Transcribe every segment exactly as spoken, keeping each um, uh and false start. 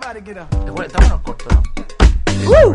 Está bueno corto, ¿no? ¡Uh!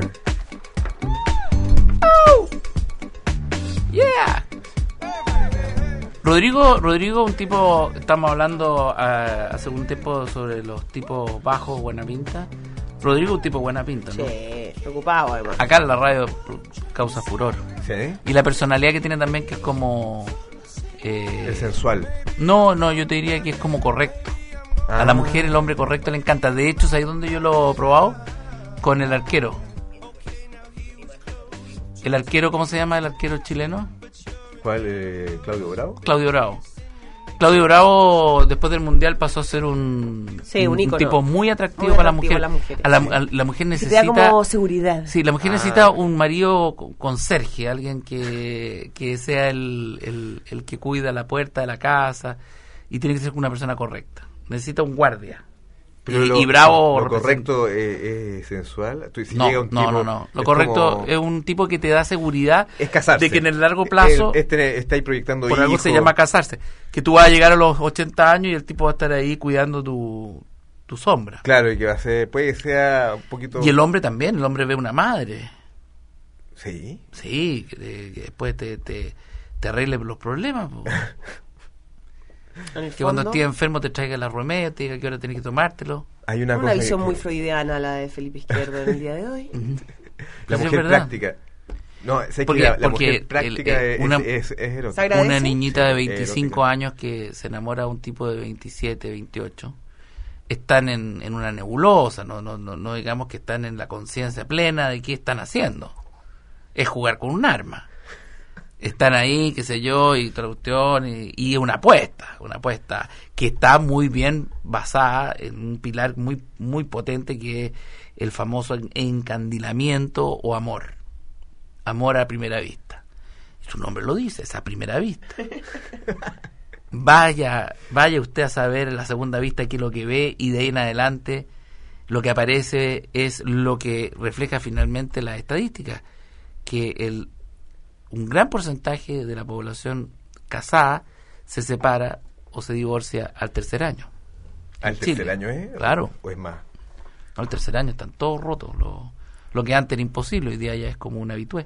¡Oh! ¡Yeah! Rodrigo, Rodrigo, un tipo, estamos hablando uh, hace un tiempo sobre los tipos bajos, buena pinta. Rodrigo, un tipo buena pinta, ¿no? Sí, preocupado además. Acá en la radio causa furor. ¿Sí? Y la personalidad que tiene también, que es como... Eh, es sensual. No, no, yo te diría que es como correcto. Ah. A la mujer el hombre correcto le encanta. De hecho, ¿sabes dónde yo lo he probado? Con el arquero. ¿El arquero, cómo se llama el arquero chileno? ¿Cuál? Eh, ¿Claudio Bravo? Claudio Bravo. Claudio Bravo, después del Mundial, pasó a ser un, sí, un, un tipo muy atractivo, muy para atractivo la mujer. A la, a la mujer necesita... Que te da como seguridad. Sí, la mujer ah. necesita un marido conserje, alguien que, que sea el, el, el que cuida la puerta de la casa, y tiene que ser una persona correcta. Necesita un guardia. Pero y, lo, y Bravo... ¿Lo correcto es, es sensual? Si no, llega un no, tipo, no, no. Lo correcto como... es un tipo que te da seguridad es casarse. De que en el largo plazo... El, este, estáis proyectando por hijos. algo se llama casarse. Que tú vas a llegar a los ochenta años y el tipo va a estar ahí cuidando tu, tu sombra. Claro, y que va a ser... Puede que sea un poquito... Y el hombre también. El hombre ve una madre. ¿Sí? Sí, que, que después te, te, te arregle los problemas. Que fondo, cuando estés enfermo te traiga la remedio, te diga que ahora tenés que tomártelo. Hay una, una cosa visión que... muy freudiana la de Felipe Izquierdo en el día de hoy. La mujer es práctica. No, sé porque, que la, la porque mujer práctica el, eh, es, una, es, es, es erótica. Una niñita de veinticinco años que se enamora de un tipo de veintisiete, veintiocho, están en, en una nebulosa, no, no, no, no digamos que están en la conciencia plena de qué están haciendo. Es jugar con un arma. Están ahí, qué sé yo, y traducción, y, y una apuesta, una apuesta que está muy bien basada en un pilar muy muy potente que es el famoso encandilamiento o amor. Amor a primera vista. Su nombre lo dice, es a primera vista. Vaya, vaya usted a saber en la segunda vista qué es lo que ve, y de ahí en adelante lo que aparece es lo que refleja finalmente la estadística, que el un gran porcentaje de la población casada se separa o se divorcia al tercer año. ¿Al tercer Chile. año es? Claro. ¿O es más? Al tercer año están todos rotos. Lo, lo que antes era imposible, hoy día ya es como un habitué.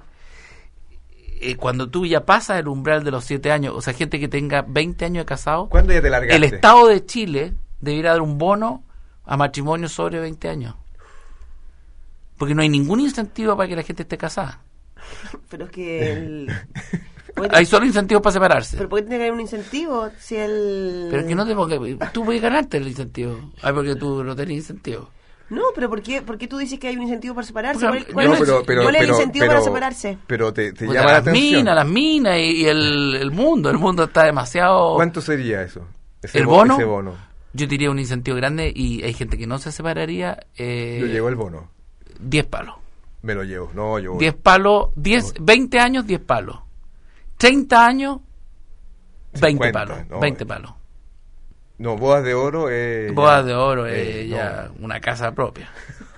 Eh, cuando tú ya pasas el umbral de los siete años, o sea, gente que tenga veinte años de casado, ¿cuándo ya te largaste? El Estado de Chile debería dar un bono a matrimonio sobre veinte años. Porque no hay ningún incentivo para que la gente esté casada. Pero es que el... hay solo incentivos para separarse. Pero ¿por qué tiene que haber un incentivo si el... Pero es que no te pongas... Tú puedes ganarte el incentivo. Ay, porque tú no tenés incentivo. No, pero ¿por qué, ¿por qué tú dices que hay un incentivo para separarse? Porque, ¿Cuál, cuál no, es, pero, pero, ¿cuál es el pero, incentivo pero, para separarse? Pero te, te pues llama la las atención. Minas, las minas y, y el, el mundo. El mundo está demasiado... ¿Cuánto sería eso? Ese ¿El bono? Ese bono. Yo diría un incentivo grande, y hay gente que no se separaría. Eh, yo llevo el bono. diez palos. Me lo llevo. No, yo... diez palos, diez, veinte años, diez palos. treinta años, veinte palos. No, veinte palos. No, bodas de oro es... Bodas ya, de oro es eh, ya no. Una casa propia.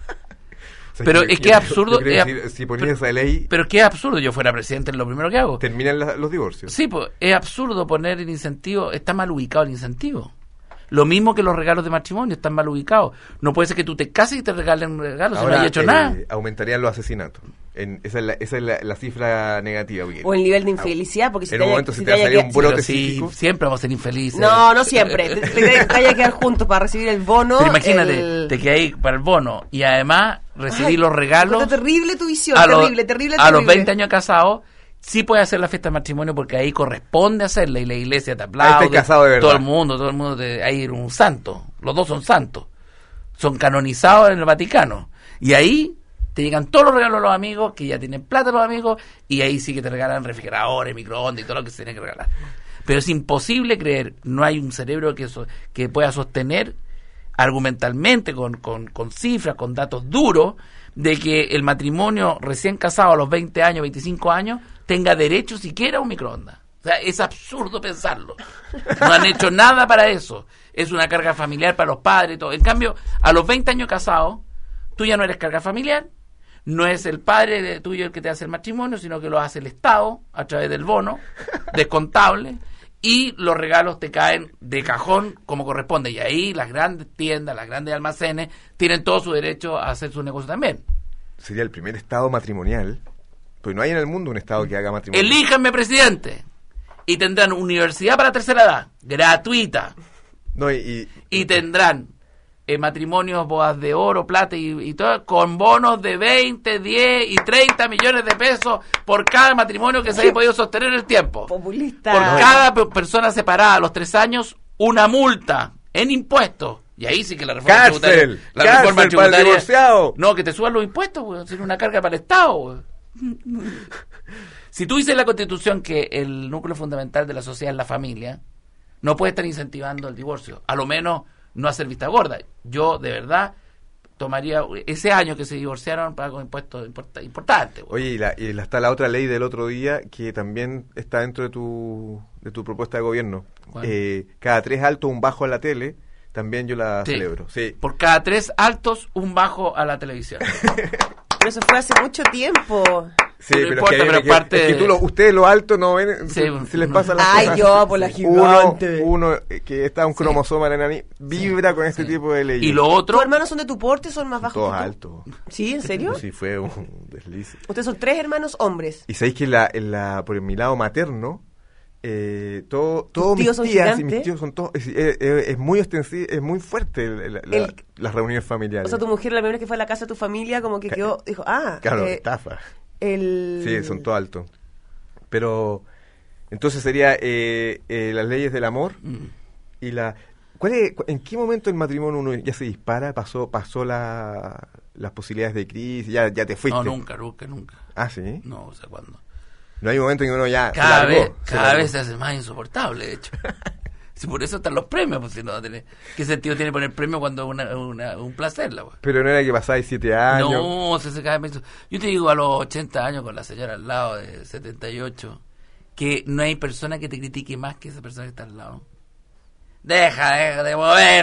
O sea, pero yo, es que yo, es absurdo. Yo es, decir, si ponía pero, esa ley... Pero es que es absurdo. Yo fuera presidente, es lo primero que hago. Terminan la, los divorcios. Sí, pues es absurdo poner el incentivo. Está mal ubicado el incentivo. Lo mismo que los regalos de matrimonio, están mal ubicados. No puede ser que tú te cases y te regalen un regalo si no hayas hecho eh, nada. Aumentarían los asesinatos. En, esa es, la, esa es la, la cifra negativa. Bien. O el nivel de infelicidad, porque si en te un haya, momento si se te te va a salir que... un brote sí, psíquico. Siempre vamos a ser infelices. No, no siempre. Te, te, te haya que quedar juntos para recibir el bono. Pero imagínate, el... te quedas ahí para el bono y además recibir Ay, los regalos. Terrible tu visión, a terrible, los, terrible, terrible. A los veinte años casados, sí puedes hacer la fiesta de matrimonio porque ahí corresponde hacerla y la iglesia te aplaude. Ahí casado de verdad. Todo el mundo, todo el mundo, te, ahí era un santo. Los dos son santos. Son canonizados en el Vaticano. Y ahí te llegan todos los regalos a los amigos, que ya tienen plata los amigos, y ahí sí que te regalan refrigeradores, microondas y todo lo que se tiene que regalar. Pero es imposible creer, no hay un cerebro que, so, que pueda sostener argumentalmente, con, con, con cifras, con datos duros, de que el matrimonio recién casado a los veinte años, veinticinco años, tenga derecho siquiera a un microondas. O sea, es absurdo pensarlo. No han hecho nada para eso. Es una carga familiar para los padres y todo. En cambio, a los veinte años casados, tú ya no eres carga familiar, no es el padre de tuyo el que te hace el matrimonio, sino que lo hace el Estado a través del bono descontable, y los regalos te caen de cajón como corresponde. Y ahí las grandes tiendas, las grandes almacenes, tienen todo su derecho a hacer su negocio también. Sería el primer estado matrimonial, pues no hay en el mundo un estado que haga matrimonio. Elíjanme presidente y tendrán universidad para tercera edad, gratuita. No, y, y, y tendrán eh, matrimonios, bodas de oro, plata y, y todo, con bonos de veinte, diez y treinta millones de pesos por cada matrimonio que se haya podido sostener en el tiempo. Populista. Por No, cada pe- persona separada a los tres años, una multa en impuestos. Y ahí sí que la reforma ¡Cárcel! tributaria... La ¡Cárcel reforma para el tributaria... divorciado! No, que te suban los impuestos, weón. Es una carga para el Estado, weón. Si tú dices en la Constitución que el núcleo fundamental de la sociedad es la familia, no puedes estar incentivando el divorcio. A lo menos no hacer vista gorda. Yo, de verdad, tomaría ese año que se divorciaron para con impuestos import- importantes. weón. Oye, y, la, y la- está la otra ley del otro día que también está dentro de tu, de tu propuesta de gobierno. ¿Cuál? Eh, cada tres altos, un bajo a la tele, también yo la Sí. celebro. Sí. Por cada tres altos, un bajo a la televisión. Pero eso fue hace mucho tiempo. Sí, No pero, importa, es que, pero es que- parte es que de- tú lo, ustedes lo alto no ven, Sí, se, se les no. pasa las Ay, cosas. yo, por la Uno, gigante. uno eh, que está un cromosoma en la nariz, vibra con este Sí. tipo de leyes. Y lo ¿Tus otro, hermanos son de tu porte o son más bajos Todos que tú? altos. ¿Sí? ¿En serio? Sí, fue un desliz. Ustedes son tres hermanos hombres. Y sabéis que la, en la, por mi lado materno, eh, todo, todos mis tíos son tías y gigantes? mis tíos son todos, es, es- es- es muy ostensivo, es muy fuerte la- la- El- las reuniones familiares. O sea, tu mujer, la primera vez que fue a la casa de tu familia, como que quedó, dijo, ah, Claro, eh, estafa. el... Sí, son todos altos. Pero, entonces sería eh, eh, las leyes del amor mm, y la... ¿Cuál es, cu- ¿En qué momento el matrimonio uno ya se dispara? ¿Pasó pasó la, las posibilidades de crisis? ¿Ya, ya te fuiste? no, nunca, nunca, nunca. Ah, ¿sí? No, o sea, cuando... No hay un momento en que uno ya... se Cada largó, vez, se cada largó. vez se hace más insoportable, de hecho. Si por eso están los premios, pues si no, tiene- ¿qué sentido tiene poner premio cuando es una, una- un placer, la weá? Pero no era que pasáis siete años. No, se, se cada vez más- Yo te digo a los ochenta años con la señora al lado de setenta y ocho que no hay persona que te critique más que esa persona que está al lado. Deja, deja de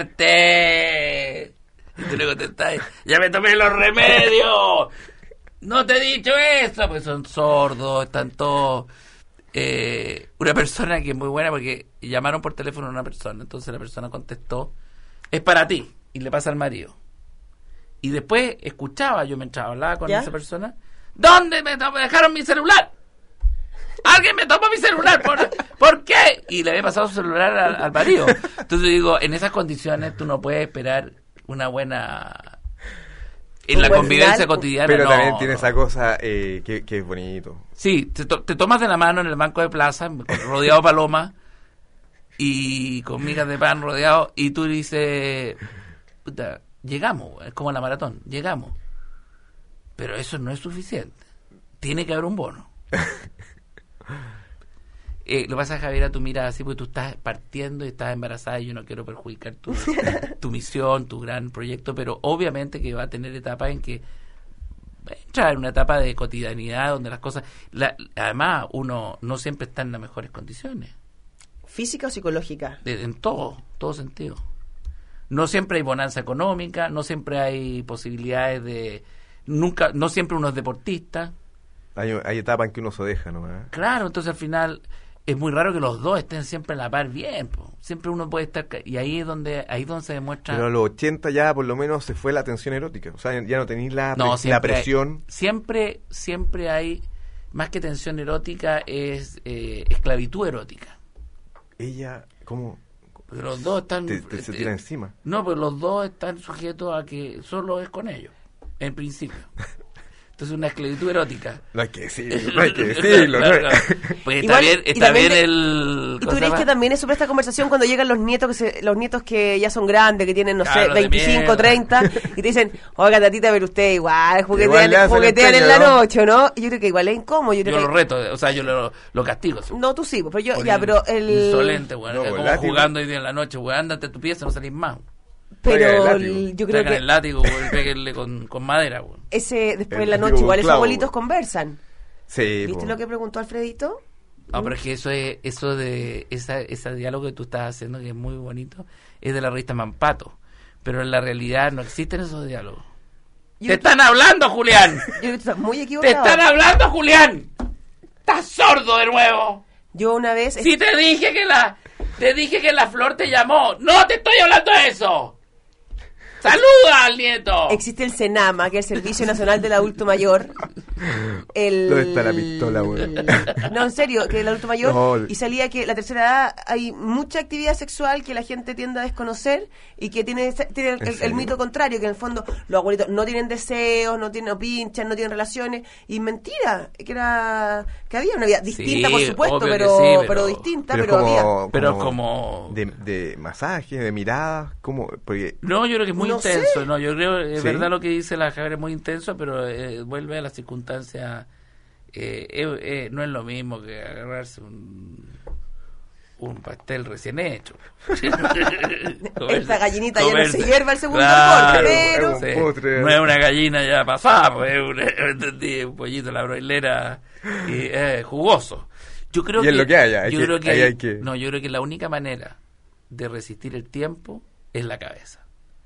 moverte. Y tú le contestás, ya me tomé los remedios. No te he dicho eso, pues son sordos, están todos... Eh, una persona que es muy buena porque llamaron por teléfono a una persona, entonces la persona contestó, es para ti, y le pasa al marido. Y después escuchaba, yo mientras hablaba con ¿Ya? esa persona, ¿dónde me to- dejaron mi celular? Alguien me tomó mi celular, ¿por, ¿por qué? Y le había pasado su celular al, al marido. Entonces digo, en esas condiciones tú no puedes esperar una buena... En Un la buen convivencia final, cotidiana Pero no, también tiene no. esa cosa eh, que, que es bonito. Sí, te, to- te tomas de la mano en el banco de plaza, rodeado de palomas y con migas de pan rodeado, y tú dices, puta, llegamos, es como la maratón, llegamos. Pero eso no es suficiente. Tiene que haber un bono. Eh, lo pasa, Javiera, tú miras así porque tú estás partiendo y estás embarazada y yo no quiero perjudicar tu, tu misión, tu gran proyecto, pero obviamente que va a tener etapas en que entra en una etapa de cotidianidad donde las cosas... La, además, uno no siempre está en las mejores condiciones, ¿Física o psicológica? de- en todo, todo sentido. No siempre hay bonanza económica, no siempre hay posibilidades de... nunca No siempre uno es deportista. Hay, hay etapas en que uno se deja nomás. Claro, entonces al final es muy raro que los dos estén siempre a la par bien, po. Siempre uno puede estar... ca- Y ahí es donde ahí es donde se demuestra... Pero a los ochenta ya por lo menos se fue la tensión erótica. O sea, ya no tenéis la, No, pre- la siempre hay- presión. siempre, siempre hay, más que tensión erótica, es eh, esclavitud erótica. Ella, ¿cómo? Porque los dos están... Te, te- se eh, tira encima. No, pero los dos están sujetos a que solo es con ellos, en principio. Entonces una esclavitud erótica. No hay que decirlo, no hay que decirlo. no hay- Claro, claro. Pues está Igual, bien, y está también bien te- el... ¿Y tú ¿cómo se crees llama? que también es sobre esta conversación cuando llegan los nietos que se, los nietos que ya son grandes, que tienen, no Claro, sé, de veinticinco, mierda. treinta, y te dicen, oiga, tatita, pero usted igual, Igual juguetean, le hacen el juguetean en empeño, la ¿no? noche, ¿no? Y yo creo que igual es incómodo. Yo, Yo creo lo que- reto, o sea, yo lo, lo castigo. ¿sí? No, tú sí, pero yo, Por ya, el pero el... Insolente, weón. No, es con como látigo. jugando hoy día en la noche, weón. Ándate a tu pieza, no salís más. Pero Traigan el el- látigo. yo creo Traigan que el látigo, weón, y péguenle con, con madera, weón. ese, después El en la látigo noche, con igual esos clavo, abuelitos güey. conversan. Sí, ¿Viste po. lo que preguntó Alfredito? No, pero es que eso es, eso de, esa, ese diálogo que tú estás haciendo, que es muy bonito, es de la revista Mampato. Pero en la realidad no existen esos diálogos. Yo ¡Te están hablando, Julián! Yo creo que tú estás muy ¡Te equivocado. están hablando, Julián! ¡Estás sordo de nuevo! Yo una vez... Si te dije que la... Te dije que la flor te llamó. ¡No te estoy hablando de eso! ¡Saluda al nieto! Existe el SENAMA, que es el Servicio Nacional del Adulto Mayor. El... ¿Dónde está la pistola, güey? No, en serio, que el adulto mayor. No. Y salía que la tercera edad hay mucha actividad sexual que la gente tiende a desconocer y que tiene, tiene el, el, el mito contrario, que en el fondo los abuelitos no tienen deseos, no tienen no pinchan, no tienen relaciones. Y mentira, que era que había una vida distinta, Sí, por supuesto, obvio que pero, sí, pero pero- distinta, Pero, pero, como, había. Pero como- De, de masaje, de mirada, como... Porque No, yo creo que es muy No intenso. sé. No, yo creo, es ¿Sí? verdad lo que dice la Javier, es muy intenso, pero eh, vuelve a las circunstancias. Eh, eh, eh, no es lo mismo que agarrarse un, un pastel recién hecho. Esta gallinita ya no se hierva el segundo Claro, corte, pero... es un postre. no es una gallina ya pasada, pues, es un, entendí, un pollito a la broilera y eh, jugoso. Yo creo Y que, es lo que haya, hay yo que- creo que ahí hay- hay que- no, yo creo que la única manera de resistir el tiempo es la cabeza.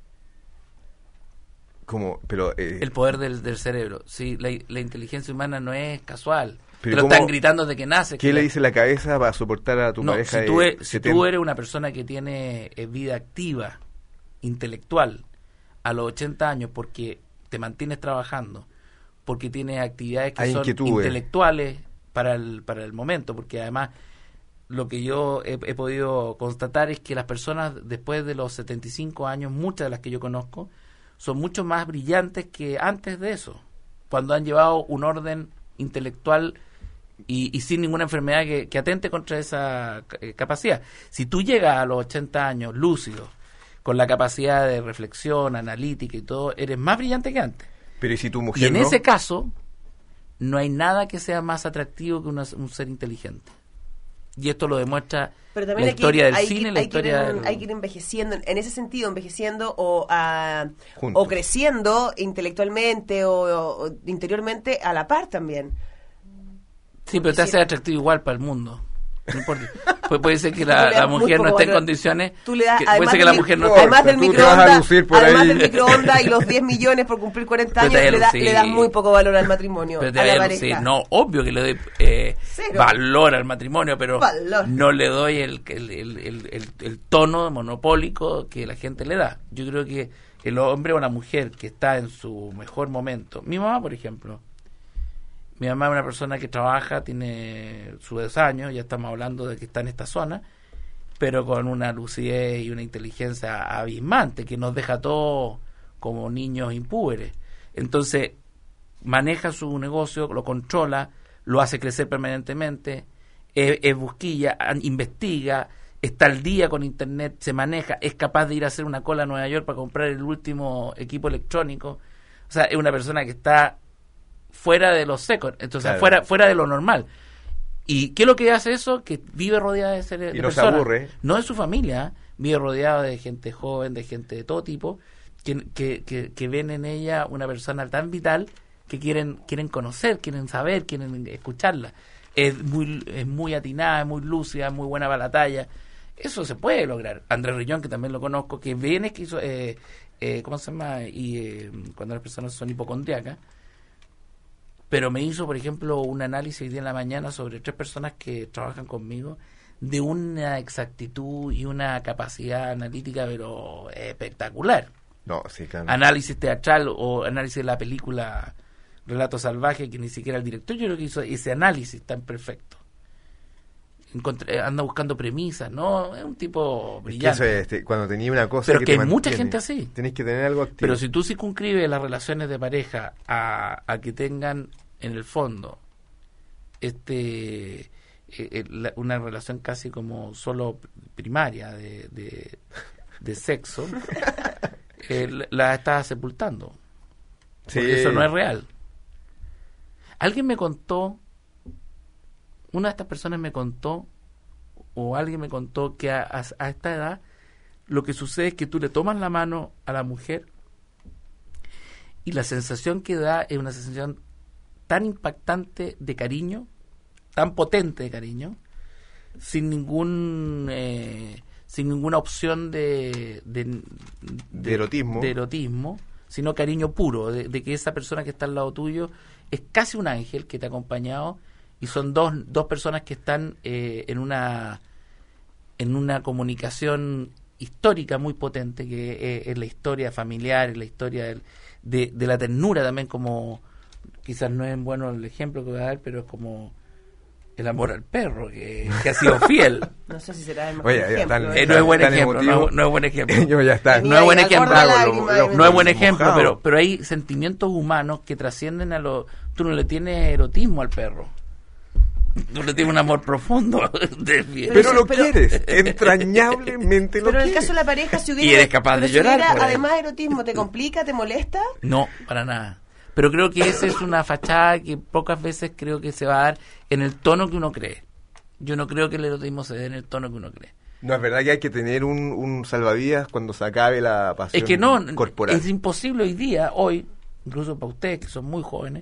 como... Pero, eh, El poder del, del cerebro. Sí, la, la inteligencia humana no es casual. Te Pero lo ¿cómo- están gritando desde que nace. ¿qué que le la- dice la cabeza para soportar a tu No, pareja si tú, de eres, si setenta? tú eres una persona que tiene eh, vida activa, intelectual, a los ochenta años, porque te mantienes trabajando, porque tienes actividades que Hay son inquietudes. intelectuales para el, para el momento, porque además lo que yo he, he podido constatar es que las personas después de los setenta y cinco años, muchas de las que yo conozco, son mucho más brillantes que antes de eso, cuando han llevado un orden intelectual y, y sin ninguna enfermedad que, que atente contra esa eh, capacidad. Si tú llegas a los ochenta años lúcido, con la capacidad de reflexión, analítica y todo, eres más brillante que antes. Pero ¿y si tu Y mujer en no? ese caso, no hay nada que sea más atractivo que una- un ser inteligente. Y esto lo demuestra Pero la también hay que- historia del hay que- cine, la hay que ir historia en- del... hay que ir envejeciendo, en ese sentido, envejeciendo o, ah, Juntos. o creciendo intelectualmente o, o interiormente a la par también. Sí, pero te hace atractivo igual para el mundo. No importa. Pu- puede ser que Tú la, le das la muy mujer no poco esté en valor. condiciones. Tú le das, que- puede además ser que del la mi- mujer no No, esté. además del tú te vas a microondas, lucir por además ahí. del microondas y los diez millones por cumplir cuarenta Pero años, te vaya le, a da- lucir. le das muy poco valor al matrimonio, Pero te a la vaya a pareja. lucir. No, obvio que le doy eh, Cero. valor al matrimonio, pero Valor. no le doy el, el, el, el, el- el tono monopólico que la gente le da. Yo creo que el hombre o la mujer que está en su mejor momento. Mi mamá, por ejemplo. Mi mamá es una persona que trabaja, tiene sus años, ya estamos hablando de que está en esta zona, pero con una lucidez y una inteligencia abismante que nos deja todos como niños impúberes. Entonces, maneja su negocio, lo controla, lo hace crecer permanentemente, es, es busquilla, an- investiga, está al día con internet, se maneja, es capaz de ir a hacer una cola a Nueva York para comprar el último equipo electrónico. O sea, es una persona que está fuera de los secos, entonces Claro. fuera fuera de lo normal. ¿Y qué es lo que hace eso? Que vive rodeada de seres Y de no se personas. aburre. No de su familia, ¿eh? Vive rodeado de gente joven, de gente de todo tipo, que, que, que, que ven en ella una persona tan vital que quieren quieren conocer, quieren saber, quieren escucharla. Es muy es muy atinada, es muy lúcida, es muy buena para la talla. Eso se puede lograr. Andrés Rillón, que también lo conozco, que viene que hizo, eh, eh, ¿cómo se llama? Y eh, cuando las personas son hipocondriacas, pero me hizo, por ejemplo, un análisis hoy día en la mañana sobre tres personas que trabajan conmigo de una exactitud y una capacidad analítica, pero espectacular. No, sí, claro. Análisis teatral o análisis de la película Relato Salvaje, que ni siquiera el director yo creo que hizo ese análisis tan perfecto. Encontré, anda buscando premisas, ¿no? Es un tipo Es que brillante. eso es, este, cuando tenía una cosa Pero que que te hay mucha mantiene, gente así. Tenés que tener algo activo. Pero si tú circunscribes las relaciones de pareja a, a que tengan en el fondo este eh, eh, la- una relación casi como solo primaria de, de, de sexo, eh, la- la estás sepultando. Porque Sí. eso no es real. Alguien me contó, una de estas personas me contó, o alguien me contó que a, a- a esta edad lo que sucede es que tú le tomas la mano a la mujer y la sensación que da es una sensación tan impactante de cariño, tan potente de cariño, sin ningún eh, sin ninguna opción de, de, De erotismo. de erotismo, sino cariño puro, de, de que esa persona que está al lado tuyo es casi un ángel que te ha acompañado y son dos, dos personas que están eh, en una en una comunicación histórica muy potente, que eh, es la historia familiar, es la historia del, de, de la ternura también, como quizás no es bueno el ejemplo que voy a dar, pero es como el amor al perro, que, que ha sido fiel. No sé si será el mejor Oye, ya ejemplo. están- ¿eh? Eh, no es buen tan ejemplo, emotivo. no, no es buen ejemplo. Yo ya está. No es buen Mira, ejemplo. corre la Lo- lágrima lo- de- No es buen ejemplo, mojado. pero pero hay sentimientos humanos que trascienden a lo... Tú no le tienes erotismo al perro. Tú le tienes un amor profundo. de fiel. Pero lo Pero- quieres, entrañablemente lo Pero en el quieres. caso de la pareja, si hubiera, Y eres capaz pero de si llorar hubiera, por él. además, erotismo, ¿te complica, te molesta? No, para nada. Pero creo que esa es una fachada que pocas veces creo que se va a dar en el tono que uno cree. Yo no creo que el erotismo se dé en el tono que uno cree. No, es verdad que hay que tener un, un salvavidas cuando se acabe la pasión Es que no, corporal. es imposible hoy día, hoy, incluso para ustedes que son muy jóvenes,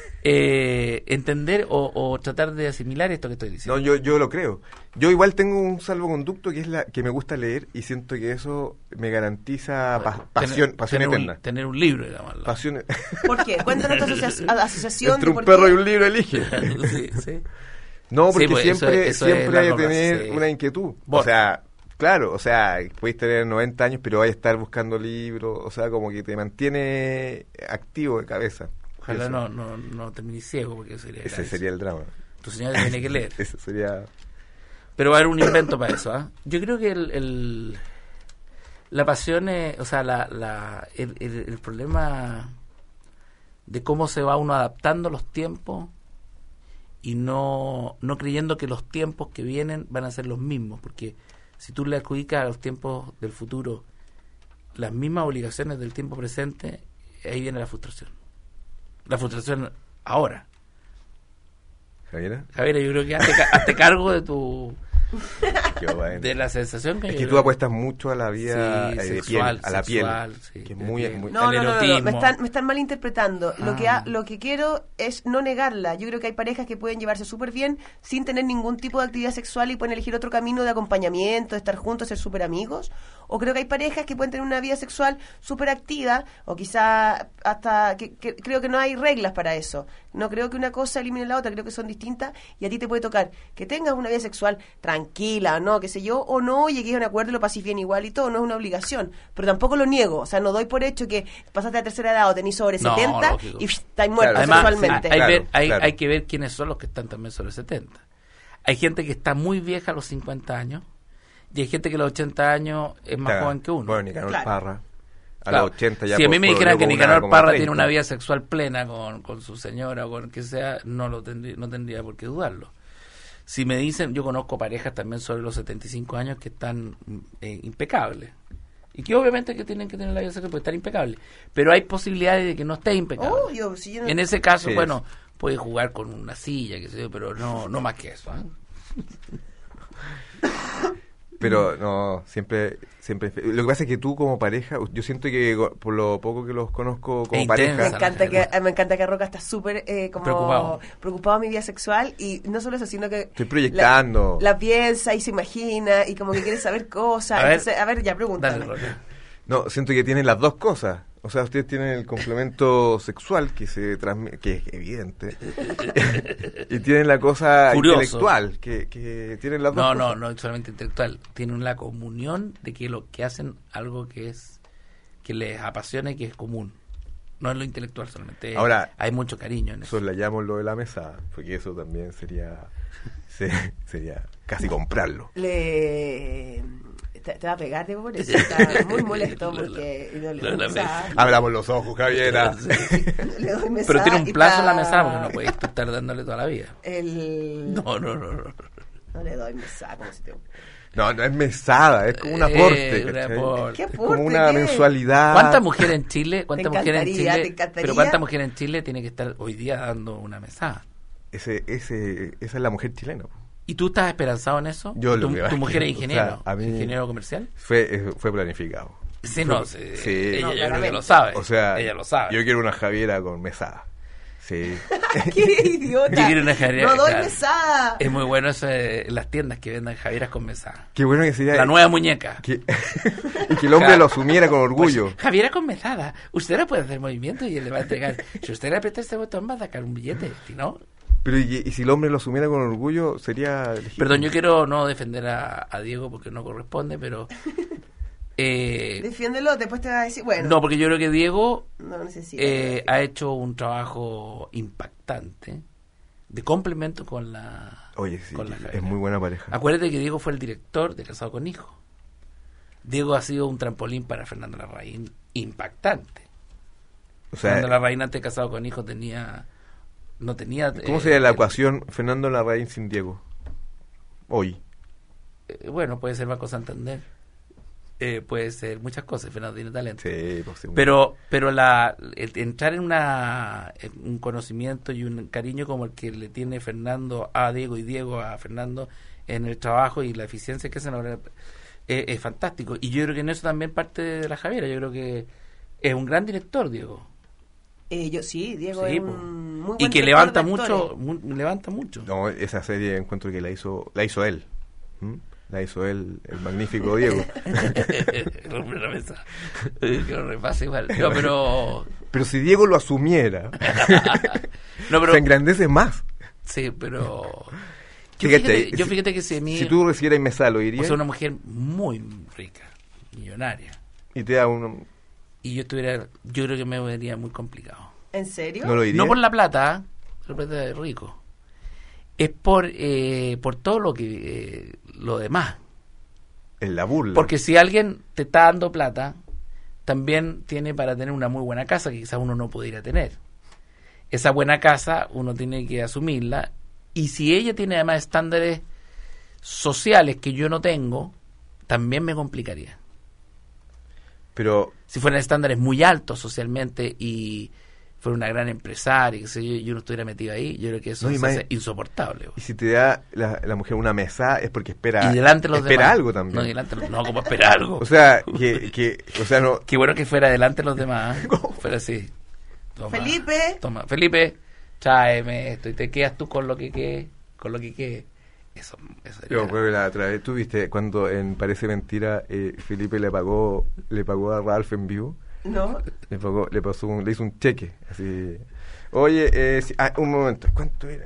eh, entender o, o tratar de asimilar esto que estoy diciendo. No, yo, yo lo creo. Yo igual tengo un salvoconducto que es la que me gusta leer y siento que eso me garantiza pa- pasión, Tener- pasión tener eterna. Un, tener un libro, digamos. al lado. Pasión. ¿Por qué? Cuéntanos tu asocia- asociación. Entre de un por perro qué. y un libro elige. sí, sí. No, porque Sí, pues, eso- siempre, eso es siempre hay que la roca, tener sí. una inquietud. Vos. O sea, claro, o sea, podéis tener noventa años, pero vais a estar buscando libros, o sea, como que te mantiene activo de cabeza. Ojalá Eso. no, no, no termine ciego, porque sería Ese grave. sería el drama. Tu señora tiene que leer. Ese sería... Pero va a haber un invento para eso, ¿ah? Yo creo que el, el- la pasión es, o sea, la, la, el, el- el problema de cómo se va uno adaptando a los tiempos y no, no creyendo que los tiempos que vienen van a ser los mismos, porque si tú le adjudicas a los tiempos del futuro las mismas obligaciones del tiempo presente, ahí viene la frustración. La frustración ahora. ¿Javiera? Javier, yo creo que hazte, ca- hazte cargo de tu Qué bueno. de la sensación que Es yo que tú creo- apuestas mucho a la vida Sí, eh, de sexual, piel, a la sexual, piel. sí, que es de muy, piel. muy- No, al no, no, no, no, erotismo. me están, me están malinterpretando. Lo, que Ah. ha- lo que quiero es no negarla. Yo creo que hay parejas que pueden llevarse súper bien sin tener ningún tipo de actividad sexual y pueden elegir otro camino de acompañamiento, de estar juntos, ser súper amigos. O creo que hay parejas que pueden tener una vida sexual súper activa o quizá hasta... que, que- creo que no hay reglas para eso. No creo que una cosa elimine la otra, creo que son distintas y a ti te puede tocar que tengas una vida sexual tranquila, ¿no? Qué sé yo, o no, llegues a un acuerdo y lo pases bien igual y todo, no es una obligación. Pero tampoco lo niego, o sea, no doy por hecho que pasaste a tercera edad o tenés sobre No, setenta lógico. y pff, estás muerto Claro. Además, sexualmente. hay, Claro, ver- hay, claro. hay que ver quiénes son los que están también sobre setenta. Hay gente que está muy vieja a los cincuenta años y hay gente que a los ochenta años es más Claro. joven que uno. Bueno, Nicanor Claro. Parra. A Claro. los ochenta ya si a mí po- me dijeran pololeó que con una Nicanor como Parra treinta. tiene una vida sexual plena con, con su señora o con que sea, no lo tendría, no tendría por qué dudarlo. Si me dicen, yo conozco parejas también sobre los setenta y cinco años que están eh, impecables. Y que obviamente que tienen que tener la vida sexual porque estar impecables. Pero hay posibilidades de que no esté impecable. Oh, yo, si yo no- En ese caso, Sí. bueno, puede jugar con una silla, qué sé yo, pero no, no más que eso. ¿eh? Pero no, siempre, siempre. Lo que pasa es que tú como pareja, yo siento que go- por lo poco que los conozco como Es Me intensa. pareja, encanta que eh, me encanta que Roca está súper eh, como Preocupado. preocupado de mi vida sexual y no solo eso, sino que estoy proyectando. la, la piensa y se imagina y como que quiere saber cosas. A ver. Entonces, a ver, ya pregúntame. Dale, Roque. No, siento que tienen las dos cosas. O sea, ustedes tienen el complemento sexual que se transmite, que es evidente, y tienen la cosa Curioso. intelectual, que, que tienen las dos No, cosas. no, no solamente intelectual. Tienen la comunión de que lo que hacen algo que es que les apasiona y que es común. No es lo intelectual solamente. Ahora, hay mucho cariño en eso. Eso le llamo lo de la mesa, porque eso también sería se- sería casi comprarlo. Le... Te, te va a pegar, Diego, por eso. Está muy molesto porque no le Lo de la doy mesada. Abramos los ojos, Javiera. Le doy mesada Pero tiene un y plazo está- en la mesa porque no puedes estar dándole toda la vida. El... No, no, no, no. No le doy mesada, como si te... No, no es mesada, es como un Eh, aporte. un ¿cachai? aporte. ¿Qué Es aporte, como una qué? mensualidad. ¿Cuántas mujeres en Chile? ¿Cuántas Te mujeres en encantaría, Chile? te encantaría. Pero ¿cuántas mujeres en Chile tiene que estar hoy día dando una mesada? Ese, ese, esa es la mujer chilena. ¿Y tú estás esperanzado en eso? Yo lo ¿Tu, que- tu mujer es o sea, ingeniero? a mí- ¿Ingeniero comercial? Fue, eh, fue planificado. Sí, no, Sí. sí, Sí. ella No, yo creo que claramente. lo sabe. O sea, ella lo sabe. yo quiero una Javiera con mesada. Sí. ¡Qué idiota! Yo quiero una Javiera, ¡No doy claro. mesada! Es muy bueno eso de las tiendas que vendan Javieras con mesada. Qué bueno que sería. La nueva muñeca. Que, y que el hombre Claro. lo asumiera con orgullo. Pues, Javiera con mesada. Usted no puede hacer movimiento y él le va a entregar. Si usted le aprieta este botón va a sacar un billete. Si no, Pero y, y si el hombre lo asumiera con orgullo, sería legítimo. Perdón, yo quiero no defender a, a Diego porque no corresponde, pero... Eh, Defiéndelo, después te vas a decir, bueno. no, porque yo creo que Diego No necesita. eh, ha hecho un trabajo impactante de complemento con la... Oye, sí, con la es Javiera. muy buena pareja. Acuérdate que Diego fue el director de Casado con Hijos. Diego ha sido un trampolín para Fernando Larraín impactante. O sea, Fernando Larraín antes de Casado con Hijos tenía... no tenía... ¿cómo eh, sería la eh, ecuación Fernando Larraín sin Diego? Hoy. eh, bueno, puede ser Banco Santander. Eh, puede ser muchas cosas. Fernando tiene talento. Sí, pues, sí, Pero pero la el entrar en, una, en un conocimiento y un cariño como el que le tiene Fernando a Diego y Diego a Fernando en el trabajo y la eficiencia que hacen ahora es, es fantástico. Y yo creo que en eso también parte de la Javiera. Yo creo que es un gran director, Diego. Eh, yo sí, Diego Sí, es po. un muy buen Y que director levanta de mucho, actores. mu- levanta mucho. No, esa serie encuentro que la hizo la hizo él. ¿Mm? La hizo él, el magnífico Diego. Rompe la mesa. Eh, Que lo repase igual. No, pero... Pero si Diego lo asumiera, no, pero... se engrandece más. Sí, pero... Yo Fíjate, fíjate, yo si- fíjate que si, mi, Si tú recibieras Mesa, lo o irías sea, una mujer muy rica, millonaria, y te da un... y yo estuviera, yo creo que me vería muy complicado. ¿En serio? ¿No lo irías? No por la plata, la plata es rico, es por eh, por todo lo que eh, lo demás. En la burla. Porque si alguien te está dando plata, también tiene para tener una muy buena casa que quizás uno no pudiera tener. Esa buena casa uno tiene que asumirla, y si ella tiene además estándares sociales que yo no tengo, también me complicaría. Pero, Si fueran estándares muy altos socialmente y fuera una gran empresaria, qué sé yo, y uno estuviera metido ahí, yo creo que eso No, y se más- hace insoportable. y si te da la, la mujer una mesa, es porque espera... Y delante de los espera demás. algo también. No, delante de los- no, como esperar algo. O sea, que, que... O sea, no... Qué bueno que fuera delante de los demás. ¿eh? Fuera así. Toma, Felipe. Toma, Felipe, tráeme esto y te quedas tú con lo que quede, con lo que quede. Eso, eso sería- Yo creo que la otra vez, ¿tú viste cuando en Parece Mentira eh, Felipe le pagó le pagó a Ralph en vivo? No. Le pagó, le pasó un, le hizo un cheque, así... Oye, eh, si- ah, un momento, ¿cuánto era?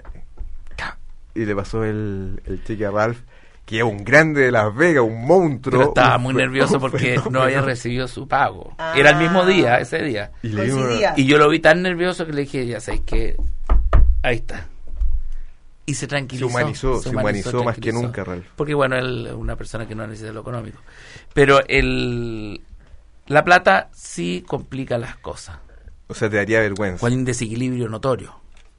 Y le pasó el, el cheque a Ralph, que es un grande de Las Vegas, un monstruo. Pero estaba un muy fe- nervioso un porque fenómeno. no había recibido su pago. Ah. Era el mismo día, ese día. Y le dio una- Coincidía. Y yo lo vi tan nervioso que le dije, ya sabéis que ahí está. Y se tranquilizó. Se humanizó, se humanizó más que tranquilizó. nunca, Ralph. Porque bueno, él es una persona que no necesita lo económico. Pero el la plata sí complica las cosas. O sea, te daría vergüenza. Con un desequilibrio notorio.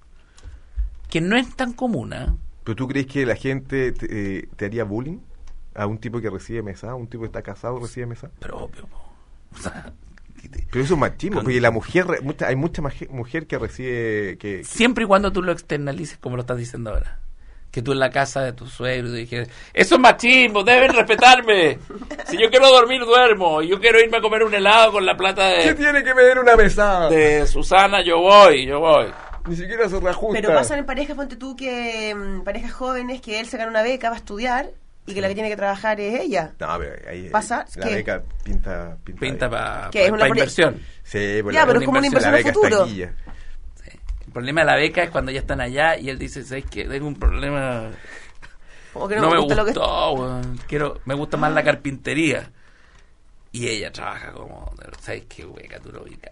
Que no es tan común, ¿eh? ¿Pero tú crees que la gente te, eh, te haría bullying? ¿A un tipo que recibe mesa? ¿A un tipo que está casado recibe mesa? Pero obvio, po. O sea, que te- Pero eso es machismo, Con- porque la mujer, re- mucha, hay mucha maje- mujer que recibe... que, que- siempre y cuando tú lo externalices como lo estás diciendo ahora. Que tú en la casa de tu suegro te dijeras, eso es machismo, deben respetarme. Si yo quiero dormir, duermo. Y yo quiero irme a comer un helado con la plata ¿Qué de, tiene que ver una mesa? de Susana, yo voy, yo voy. Ni siquiera se reajusta. Pero pasan en parejas, ponte tú, que mm, parejas jóvenes, que él se gana una beca, va a estudiar y que la que tiene que trabajar es ella. No, pero ahí... ¿Pasa? La ¿Qué? beca pinta... Pinta, Pinta bien. para ¿Qué? ¿Es una poli- inversión. Sí, pues Ya, la, pero es como una inversión la al beca futuro. es taquilla. Sí. El problema de la beca es cuando ya están allá y él dice, ¿sabes qué? Tengo un problema... Como que no, No, me gusta lo que... gustó, weón. Quiero, me gusta más la carpintería. Y ella trabaja como, ¿sabes qué? Hueca, tú lo ubicas.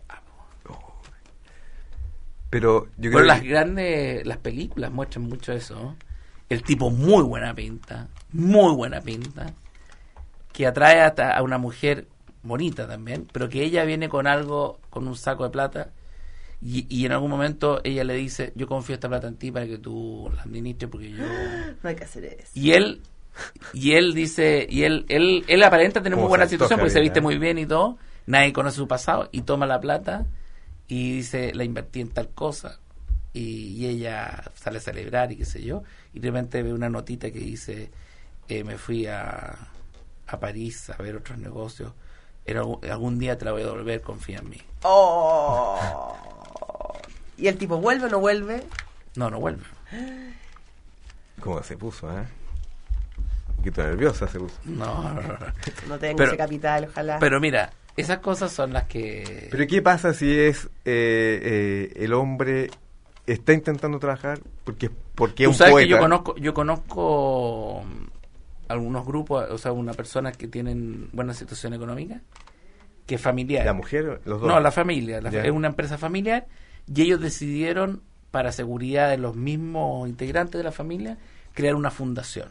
Pero yo creo Pero las que... grandes, las películas muestran mucho eso, ¿no? El tipo muy buena pinta, muy buena pinta, que atrae hasta a una mujer bonita también, pero que ella viene con algo, con un saco de plata, y, y en algún momento ella le dice, yo confío esta plata en ti para que tú la administres porque yo... No hay que hacer eso. Y él, y él dice, y él, él, él aparenta tener muy Como buena se situación antoja porque se bien, viste ¿eh? muy bien y todo, nadie conoce su pasado, y toma la plata y dice, la invertí en tal cosa, y, y ella sale a celebrar y qué sé yo, y de repente ve una notita que dice, eh, me fui a, a París a ver otros negocios, en algún, algún día te la voy a devolver, confía en mí. Oh. ¿Y el tipo vuelve o no vuelve? No, no vuelve. ¿Cómo se puso, eh? Un poquito nerviosa se puso. No, no, no, no. No tengo Pero- ese capital, ojalá. Pero mira, esas cosas son las que... Pero ¿qué pasa si es eh, eh, el hombre está intentando trabajar porque, porque es Tú un sabes poeta. que yo conozco, yo conozco algunos grupos, o sea, unas personas que tienen buena situación económica, que es familiar. ¿La mujer? ¿Los dos? No, la familia. La, Ya. es una empresa familiar y ellos decidieron, para seguridad de los mismos integrantes de la familia, crear una fundación.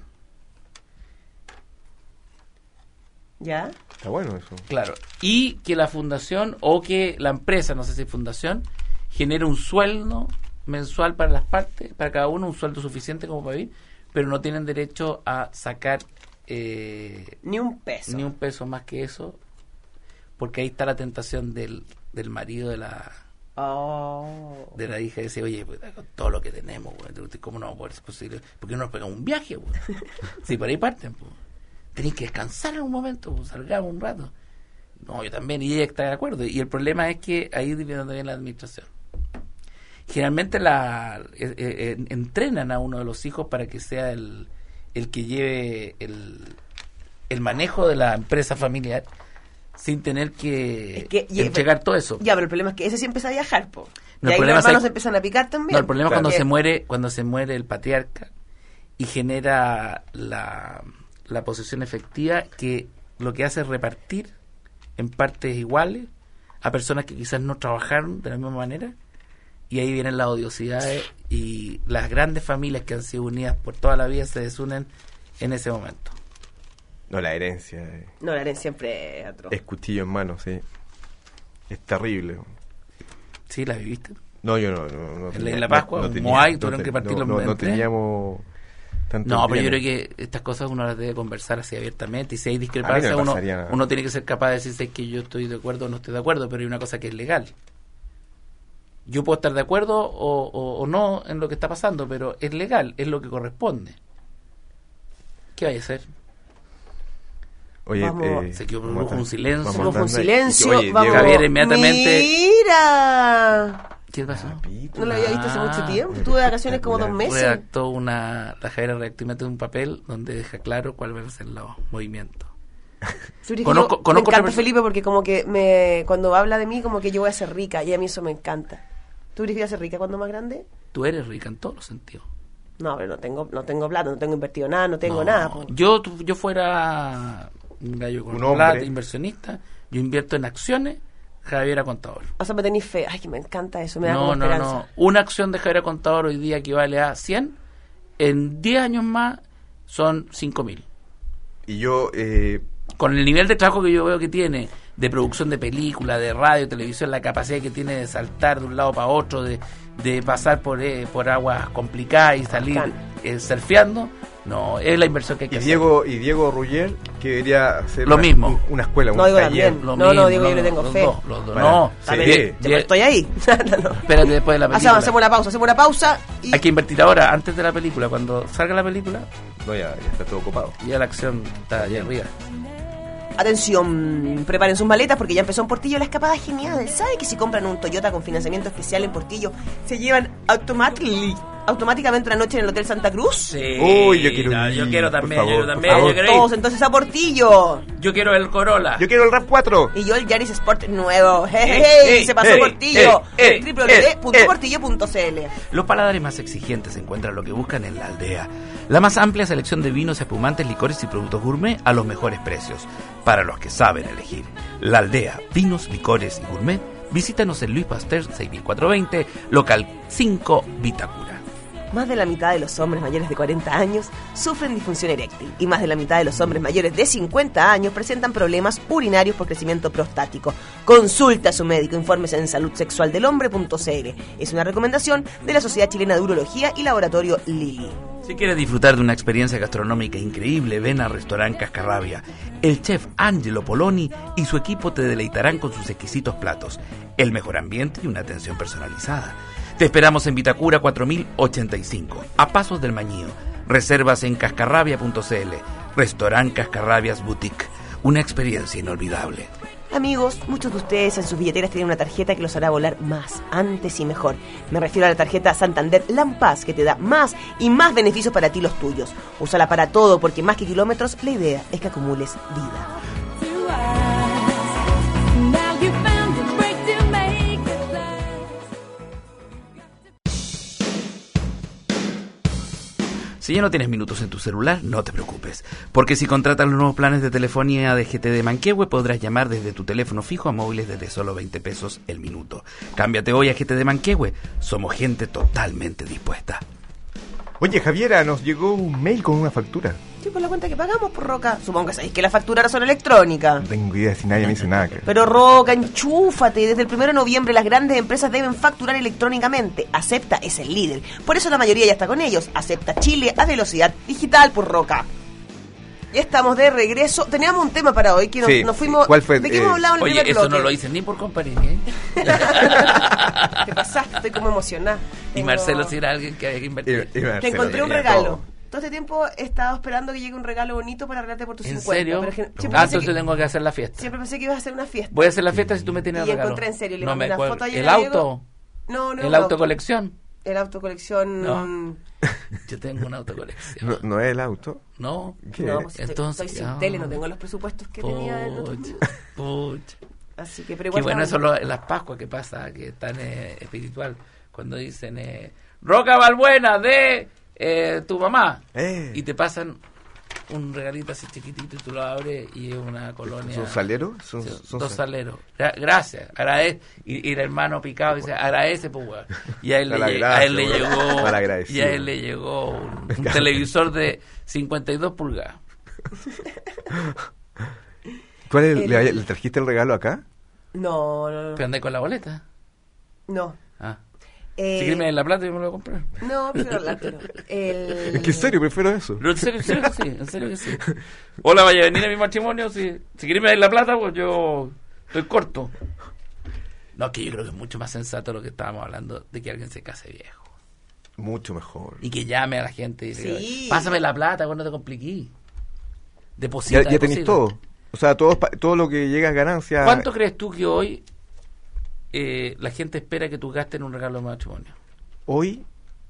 ¿Ya? Está bueno eso. Claro. Y que la fundación, o que la empresa, no sé si fundación, genere un sueldo mensual para las partes, para cada uno, un sueldo suficiente como para vivir, pero no tienen derecho a sacar eh, Ni un peso. ni un peso más que eso, porque ahí está la tentación del, del marido de la Oh. de la hija, de decir, oye, pues, con todo lo que tenemos, güey, ¿cómo no va a poder ser posible? ¿Por qué no nos pegamos un viaje, güey? Sí, por ahí parten, pues. Tenéis que descansar en un momento, pues, salgamos un rato. No, yo también, y ella está de acuerdo. Y el problema es que ahí es donde viene la administración. Generalmente la eh, eh, entrenan a uno de los hijos para que sea el, el que lleve el, el manejo de la empresa familiar sin tener que, Es que- y- entregar todo eso. Ya, pero el problema es que ese sí empieza a viajar, po. No, y el ahí problema los es hermanos que- empiezan a picar también. No, el problema es Claro. cuando Que- se muere, cuando se muere el patriarca y genera la, la posesión efectiva, que lo que hace es repartir en partes iguales a personas que quizás no trabajaron de la misma manera, y ahí vienen las odiosidades y las grandes familias que han sido unidas por toda la vida se desunen en ese momento. No, la herencia. eh, No, la herencia siempre es atroz. Es cuchillo en mano, sí. Es terrible. ¿Sí? ¿La viviste? No, yo no. no, no En tenía- la- en la Pascua, no, no un tenía- Moai, no tuvieron te- que partirlo no, en no, no tres. teníamos tanto. No, pero yo creo bienes. que estas cosas uno las debe conversar así abiertamente, y si hay A mí discrepancias no me uno, pasaría nada. uno tiene que ser capaz de decir si es que yo estoy de acuerdo o no estoy de acuerdo, pero hay una cosa que es legal. Yo puedo estar de acuerdo o, o, o no en lo que está pasando, pero es legal, es lo que corresponde. ¿Qué vaya a hacer? Oye, Vamos. eh, Se quedó vamos a- un silencio. vamos Se produjo un andando ahí. silencio. Oye, vamos. Diego, Javier, inmediatamente- ¡Mira! ¿Qué pasó? Papito. No lo había visto hace Ah, mucho tiempo. Tuve vacaciones como dos meses. Redactó una, la Javiera redactó y mete un papel donde deja claro cuál va a ser los movimientos. Felipe, Conozco- yo- conozco me otra encanta persona- Felipe porque como que me cuando habla de mí como que yo voy a ser rica y a mí eso me encanta. ¿Tú crees que voy a ser rica cuando más grande? Tú eres rica en todos los sentidos. No, pero no tengo no tengo plata, no tengo invertido nada, no tengo No, nada. po. Yo, tu- yo fuera un gallo con Un hombre. plata, inversionista, yo invierto en acciones, Javiera Contador. O sea, me tenéis fe. Ay, que me encanta eso, me da No, como no, esperanza. no. Una acción de Javiera Contador hoy día equivale a cien. En diez años más son cinco mil. Y yo, eh, Con el nivel de trabajo que yo veo que tiene, de producción de película, de radio, televisión, la capacidad que tiene de saltar de un lado para otro, de, de pasar por eh, por aguas complicadas y salir Bacán. eh, surfeando, no, es la inversión que hay que y hacer. Diego y Diego Ruggier, que debería hacer Lo una, mismo. un- una escuela, un No, digo taller. también. Lo No, no, mismo, digo, yo le tengo los fe. dos, los dos. Bueno, No, sí. Dale, Die- yo Die- estoy ahí. No, no. espérate después de la película. Hacemos, hacemos una pausa, hacemos una pausa y Hay que invertir ahora, antes de la película. Cuando salga la película, No, ya, ya está todo copado. ya la acción está allá arriba. atención, preparen sus maletas porque ya empezó en Portillo la escapada genial. ¿Sabe que si compran un Toyota con financiamiento especial en Portillo se llevan automáticamente automáticamente una noche en el Hotel Santa Cruz? Sí, Uy, yo quiero no, ir, yo quiero por también, favor, yo por también, favor. yo quiero ir. Todos entonces a Portillo. Yo quiero el Corolla. Yo quiero el Rap cuatro. Y yo el Yaris Sport nuevo. Hey, Eh, hey, eh, se pasó eh, Portillo. eh, w w w punto eh, portillo punto c l. Los paladares más exigentes encuentran lo que buscan en La Aldea. La más amplia selección de vinos, espumantes, licores y productos gourmet a los mejores precios. Para los que saben elegir. La Aldea, vinos, licores y gourmet. Visítanos en Luis Pasteur seis mil cuatrocientos veinte, local cinco, Vitacura. Más de la mitad de los hombres mayores de cuarenta años sufren disfunción eréctil y más de la mitad de los hombres mayores de cincuenta años presentan problemas urinarios por crecimiento prostático. Consulte a su médico, infórmese en salud sexual del hombre punto c l. Es una recomendación de la Sociedad Chilena de Urología y Laboratorio Lili. Si quieres disfrutar de una experiencia gastronómica increíble, ven al restaurante Cascarrabia. El chef Angelo Poloni y su equipo te deleitarán con sus exquisitos platos, el mejor ambiente y una atención personalizada. Te esperamos en Vitacura cuatro mil ochenta y cinco, a pasos del Mañío. Reservas en cascarrabia punto c l. Restaurant Cascarrabias Boutique, una experiencia inolvidable. Amigos, muchos de ustedes en sus billeteras tienen una tarjeta que los hará volar más, antes y mejor. Me refiero a la tarjeta Santander Lampaz, que te da más y más beneficios para ti y los tuyos. Úsala para todo, porque más que kilómetros, la idea es que acumules vida. Si ya no tienes minutos en tu celular, no te preocupes, porque si contratas los nuevos planes de telefonía de G T de Manquehue, podrás llamar desde tu teléfono fijo a móviles desde solo veinte pesos el minuto. Cámbiate hoy a G T de Manquehue, somos gente totalmente dispuesta. Oye, Javiera, nos llegó un mail con una factura. Sí, por la cuenta que pagamos, por Roca. Supongo que sabéis que las facturas son electrónicas. No tengo idea si nadie me dice nada. Que... Pero Roca, enchúfate. Desde el primero de noviembre las grandes empresas deben facturar electrónicamente. Acepta es el líder. Por eso la mayoría ya está con ellos. Acepta Chile a velocidad digital, por Roca. Ya estamos de regreso. Teníamos un tema para hoy que nos, Sí, nos fuimos... ¿cuál fue? ¿De qué Eh, hemos hablado en el Oye, primer eso bloque? no lo hice ni por compañía, ¿eh? Te pasaste, estoy como emocionada. Y Tengo- Marcelo si era alguien que había que invertir. Y- y Marcelo Te encontré un tenía regalo. todo. Todo este tiempo he estado esperando que llegue un regalo bonito para regalarte por tus ¿En cincuenta. serio? Pero es que siempre, Ah, pensé entonces que, tengo que hacer la fiesta. siempre pensé que ibas a hacer una fiesta. Voy a hacer la fiesta si tú me tienes Y el regalo. encontré en serio, le No mandé me una acuerdo. foto ayer ¿El a auto? Diego. No, no. ¿El un auto colección? El auto colección. No. Yo tengo una autocolección. No, ¿No es el auto? No. ¿Qué No, es? pues estoy, Entonces, estoy sin ah. tele, no tengo los presupuestos que tenía en otro- Pucha, pucha. Así que, pero Qué igual. bueno eso estaba- lo- en las Pascuas que pasa, que es tan eh, espiritual. Cuando dicen, eh, Roca Balbuena de eh, tu mamá. Eh. Y te pasan un regalito así chiquitito y tú lo abres y es una colonia. ¿Son saleros? Son, Sí, son dos sal- saleros. Gra- Gracias, agradece. Y, y el hermano picado dice, agradece, pues, weón. Y a él, le, Dale lle- gracias, a él le weón. llegó. Mal agradecido. Y a él le llegó un, un televisor de cincuenta y dos pulgadas. ¿Cuál es? El- ¿Le, ¿Le trajiste el regalo acá? No, no, no. Pero andé con la boleta. No. Ah. Eh, Si quieres la plata, yo me lo voy a comprar. No, prefiero hablarte. No. El... Es que en serio, prefiero eso. Pero en serio, en serio que sí, en serio que sí. Hola, vaya a venir a mi matrimonio. Si, si quieres me dar la plata, pues yo estoy corto. No, que yo creo que es mucho más sensato lo que estábamos hablando de que alguien se case viejo. Mucho mejor. Y que llame a la gente y diga, Sí. pásame la plata, cuando te compliqué. Deposita, Ya, ya tenéis deposita. todo. O sea, todo, pa- todo lo que llega a ganancia. ¿Cuánto crees tú que hoy eh, la gente espera que tú gastes en un regalo de matrimonio? Hoy,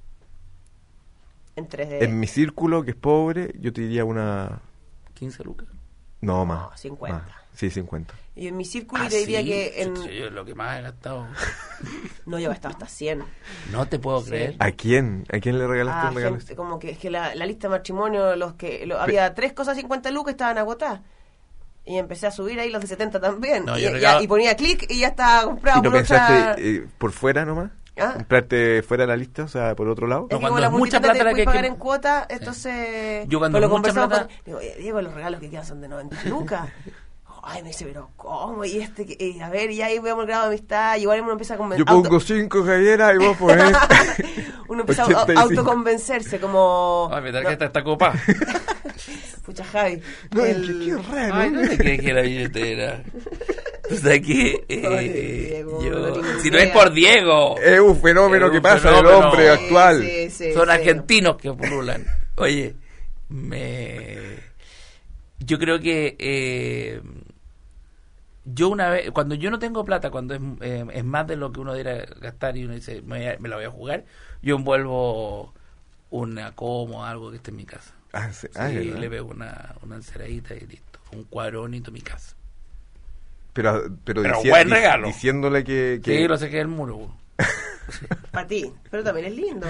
En tres D. en mi círculo, que es pobre, yo te diría una. ¿quince lucas? No, más. No, cincuenta. Más. Sí, cincuenta. Y en mi círculo Ah, te diría ¿sí? que en... Chucha, yo lo que más he gastado. No, yo he gastado hasta cien. No te puedo Sí. creer. ¿A quién? ¿A quién le regalaste Ah, un regalo? gente, como que es que la, la lista de matrimonio, los que lo- había tres cosas cincuenta lucas estaban agotadas. Y empecé a subir ahí los de setenta también. No, y, yo ya- regalo- y ponía clic y ya estaba comprado ¿Y no por otra... pensaste eh, por fuera nomás? ¿Ah? ¿Comprarte fuera de la lista? O sea, por otro lado. Es que cuando como la es mucha multiplata plata la te que puedes hay pagar que- en cuota, entonces... Yo cuando pero es lo mucha conversamos plata- con- Digo, "Oye, Diego, los regalos que quedan son de noventa lucas. Ay, me dice, pero ¿cómo? Y este, que- eh, a ver, y ahí vemos el grado de amistad. Y igual uno empieza a convencer. Yo pongo cinco, Javiera, y vos ponés. Uno empieza a ochenta y a cinco. autoconvencerse, como... Ay, mi tarjeta está copada. Pucha, Javi. No, es el- que qué raro. Ay, no te crees que la billetera. O sea que eh, Ay, Diego, yo, no tengo si no idea. es por Diego, Es un fenómeno Es que un pasa en el fenómeno. hombre actual. Sí, sí, son sí. argentinos que pululan. Oye, me yo creo que eh, yo una vez, cuando yo no tengo plata, cuando es, eh, es más de lo que uno debería gastar y uno dice, me, voy a- me la voy a jugar, yo envuelvo una como, algo que esté en mi casa. Ah, sí, Sí, ah, ¿verdad? le pego una, una enceradita y listo. Un cuadro bonito en mi casa. Pero, pero, Pero dici- buen dic- regalo. diciéndole que. que- Sí, lo saqué del muro. Para ti, pero también es lindo.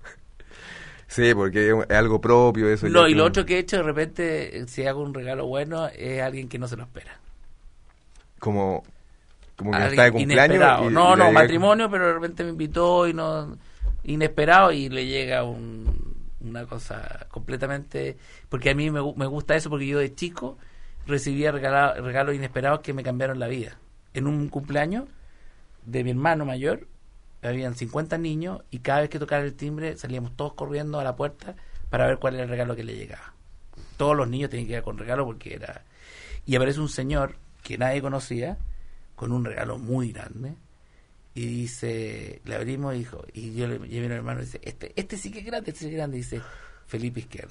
Sí, porque es un- es algo propio eso. No, ya y que lo un- otro que he hecho de repente, eh, si hago un regalo bueno, es alguien que no se lo espera. Como, como que Alguien está de cumpleaños. inesperado. y- no, y le no, llega- matrimonio, pero de repente me invitó y no. Inesperado y le llega un, una cosa completamente. Porque a mí me, gu- me gusta eso, porque yo de chico recibía regala- regalos inesperados que me cambiaron la vida. En un cumpleaños de mi hermano mayor, habían cincuenta niños y cada vez que tocaba el timbre salíamos todos corriendo a la puerta para ver cuál era el regalo que le llegaba. Todos los niños tenían que ir con regalo porque era... Y aparece un señor que nadie conocía con un regalo muy grande y dice, le abrimos y dijo, y yo le llevé a mi hermano y dice, este, este sí que es grande, este sí que es grande, y dice, Felipe Izquierdo.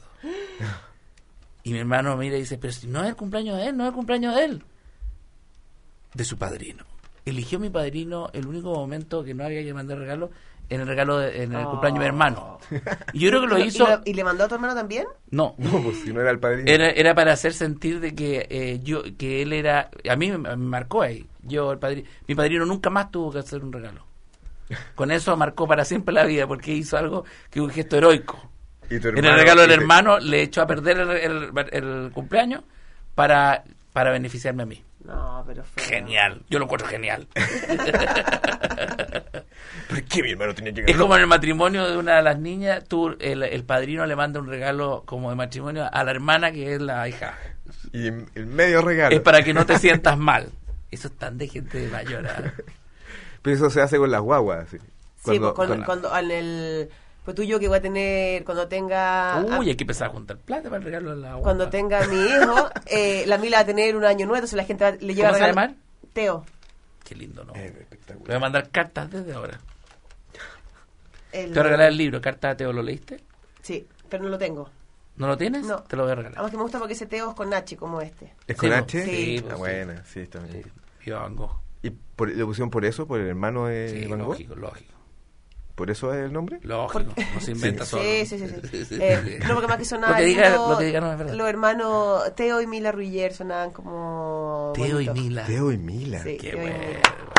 Y mi hermano mira y dice, pero si no es el cumpleaños de él, no es el cumpleaños de él. De su padrino. Eligió mi padrino el único momento que no había que mandar regalo, en el regalo de- en el Oh. cumpleaños de mi hermano. Y yo creo que lo ¿Y, hizo... lo- ¿Y le mandó a tu hermano también? No, No, pues si no era el padrino. era, era para hacer sentir de que eh, yo que él era... A mí me, me marcó ahí. Yo, el padrino, mi padrino nunca más tuvo que hacer un regalo. Con eso marcó para siempre la vida, porque hizo algo que un gesto heroico. Y tu En el hermano- regalo del y te- hermano le echó a perder el, el- el cumpleaños para, para beneficiarme a mí. No, pero feo. Genial, yo lo encuentro genial. ¿Por qué mi hermano tenía que Es como en el matrimonio de una de las niñas, tú, el, el padrino le manda un regalo como de matrimonio a la hermana que es la hija. Y el medio regalo. Es para que no te sientas mal. Eso es tan de gente mayor. ¿Ah? Pero eso se hace con las guaguas. ¿sí? Sí, Cuando- pues cuando, cuando- cuando en el... Pues tú y yo que voy a tener, cuando tenga... Uy, hay que empezar a juntar plata para el regalo de la guapa. Cuando tenga mi hijo, eh, la Mila va a tener un año nuevo, entonces la gente va- le lleva ¿Cómo se regalo- llama? Teo. Qué lindo, ¿no? Eh, Le voy a espectacular. mandar cartas desde ahora. El- Te voy a regalar el libro, Carta a Teo, ¿lo leíste? Sí, pero no lo tengo. ¿No lo tienes? No. Te lo voy a regalar. Además que me gusta porque ese Teo es con H, como este. ¿Es con Sí, H? sí, Ah, pues, sí. buena, sí, está bien. Sí, yo Van Gogh. ¿Y por, le pusieron por eso? ¿Por el hermano de Sí, Van Gogh? lógico, lógico. ¿Por eso es el nombre? Lógico, no se inventa Sí. solo. Sí, sí, sí. sí. Eh, no, porque más que sonaban... Lo que diga, lindo, lo que diga no es verdad. Los hermanos Teo y Mila Ruyer sonaban como... Teo y bonitos. Mila. Teo y Mila. Sí. Qué Teo y bueno. Mila.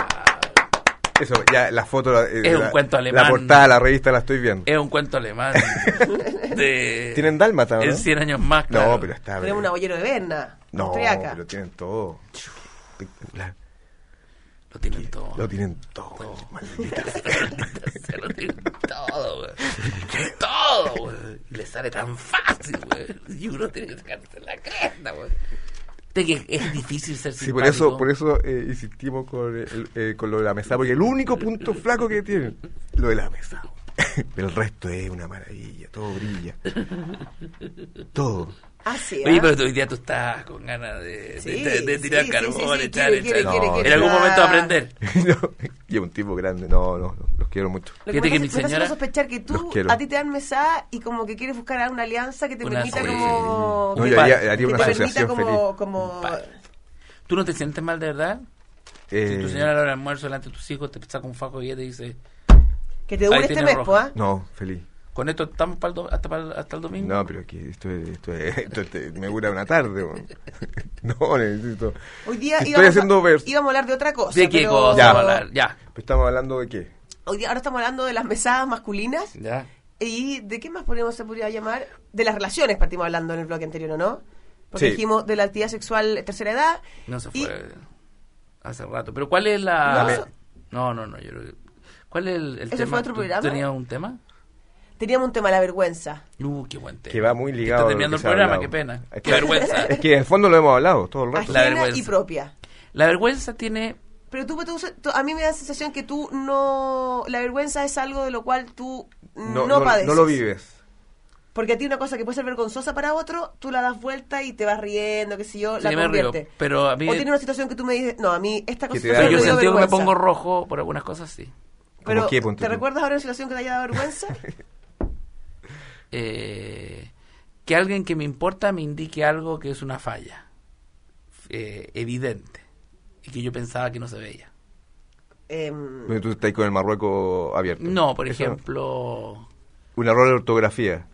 Eso, ya la foto... la- eh, Es un la- cuento alemán. La portada de la revista la estoy viendo. Es un cuento alemán. de... ¿Tienen dálmata, no? En cien años más, claro. No, pero está... Tenemos un abollero de Berna. No, austriaca. pero tienen todo. La- Lo tienen todo. lo tienen todo. Todo. Maldita. Se lo tienen todo, güey. Todo, güey. Y le sale tan fácil, güey. Y uno tiene que sacarse la cresta, güey. De que es difícil ser Sí, por simpático. eso, por eso eh, insistimos con, el- eh, con lo de la mesa, porque el único punto flaco que tienen, lo de la mesa. El resto es una maravilla, todo brilla. Todo. Ah, sí, Oye, ¿ah? pero hoy día tú estás con ganas de, Sí, de, de tirar sí, sí, carbón, sí, sí, echar, quiere, echar. quiere, quiere, quiere En algún echar. momento aprender. No, y es un tipo grande, no, no, no, los quiero mucho. Lo que Fíjate me que hace- mi me está haciendo señora- sospechar que Los tú, quiero. a ti te dan mesada y como que quieres buscar una alianza que te Una permita sí. como... No, que- yo haría, haría que una te permita asociación como, feliz. como... Pa- ¿Tú no te sientes mal de verdad? Eh, Si tu señora a la hora del almuerzo delante de tus hijos te saca un fajo y ella te dice, Que te dure Ahí este tiene mes, roja. po, ¿ah? No, feliz. con esto estamos para el do- hasta, para el- hasta el domingo. No, pero que esto, es- esto, es- esto es- me dura una tarde. weón. No, necesito. Hoy día Estoy íbamos, haciendo a, verso. íbamos a hablar de otra cosa. ¿De qué pero- cosa Ya. vamos a hablar? Ya. Estamos hablando de qué. Hoy día, ahora estamos hablando de las mesadas masculinas. Ya. ¿Y de qué más podríamos, se podría llamar? De las relaciones partimos hablando en el bloque anterior, ¿o no? Porque Sí. dijimos de la actividad sexual tercera edad. No se y- fue hace rato. Pero ¿cuál es la...? No, No, eso- no, no. no, yo creo que- ¿Cuál es el, el ¿Ese tema? fue otro ¿Tú programa? ¿Tenías un tema? Teníamos un tema, la vergüenza. Uh, qué buen tema. Que va muy Que ligado. está a lo terminando que el se ha programa, hablado. qué pena. Es Qué que- vergüenza. Es que en el fondo lo hemos hablado todo el rato. La Ajena vergüenza. y propia. La vergüenza tiene... Pero tú, tú- tú- a mí me da la sensación que tú no... La vergüenza es algo de lo cual tú no, no, no, padeces. no lo vives. Porque a ti una cosa que puede ser vergonzosa para otro, tú la das vuelta y te vas riendo, qué sé yo, Sí, la me río, convierte. pero a mí... O tiene una situación que tú me dices, no, a mí esta cosa te me da Pero yo dio sentí que me vergüenza. pongo rojo por algunas cosas, sí. Pero, ¿Cómo qué, ponte ¿te tú? recuerdas ahora una situación que te haya dado vergüenza? Eh, que alguien que me importa me indique algo que es una falla eh, evidente y que yo pensaba que no se veía. Em, Tú estás ahí con el Marruecos abierto. No, por Eso- ejemplo... Un error de ortografía.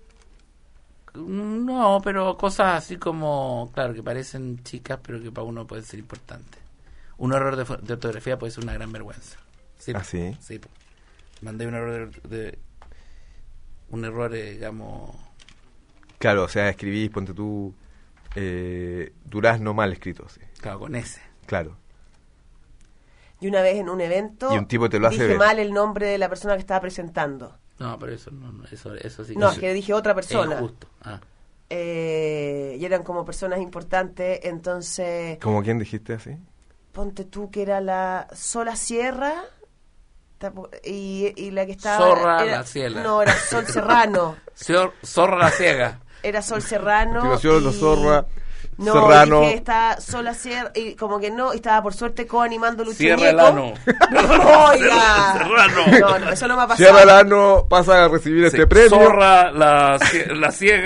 No, pero cosas así como, claro, que parecen chicas, pero que para uno pueden ser importantes. Un error de, fo- de ortografía puede ser una gran vergüenza. Sí, ¿Ah, po. sí? Sí, po. Mandé un error de, de- un error, eh, digamos, Claro, o sea, escribís, ponte tú, eh, durazno mal escrito. Sí. claro, con ese. Claro. y una vez en un evento Y un tipo te lo hace dije ver. mal el nombre de la persona que estaba presentando. No, pero eso no, no, eso, eso sí No, que es que dije otra persona. es injusto. Ah. Eh, y eran como personas importantes, entonces ¿Cómo quién dijiste así? ponte tú que era la Sola Sierra tapo- y, y la que estaba... Zorra era- la Ciela. No, era Sol Serrano. Señor Zorra la ciega. Era Sol Serrano. Continuación, y- los Zorra, No, Serrano. dije, está Sola Sierra, y como que no, y estaba por suerte coanimando Lucho Cierra el Ñeco. ano. Oiga. Serrano. No, no, eso no me ha pasado. Cierra el ano, pasa a recibir este premio. Zorra la, cie- la ciega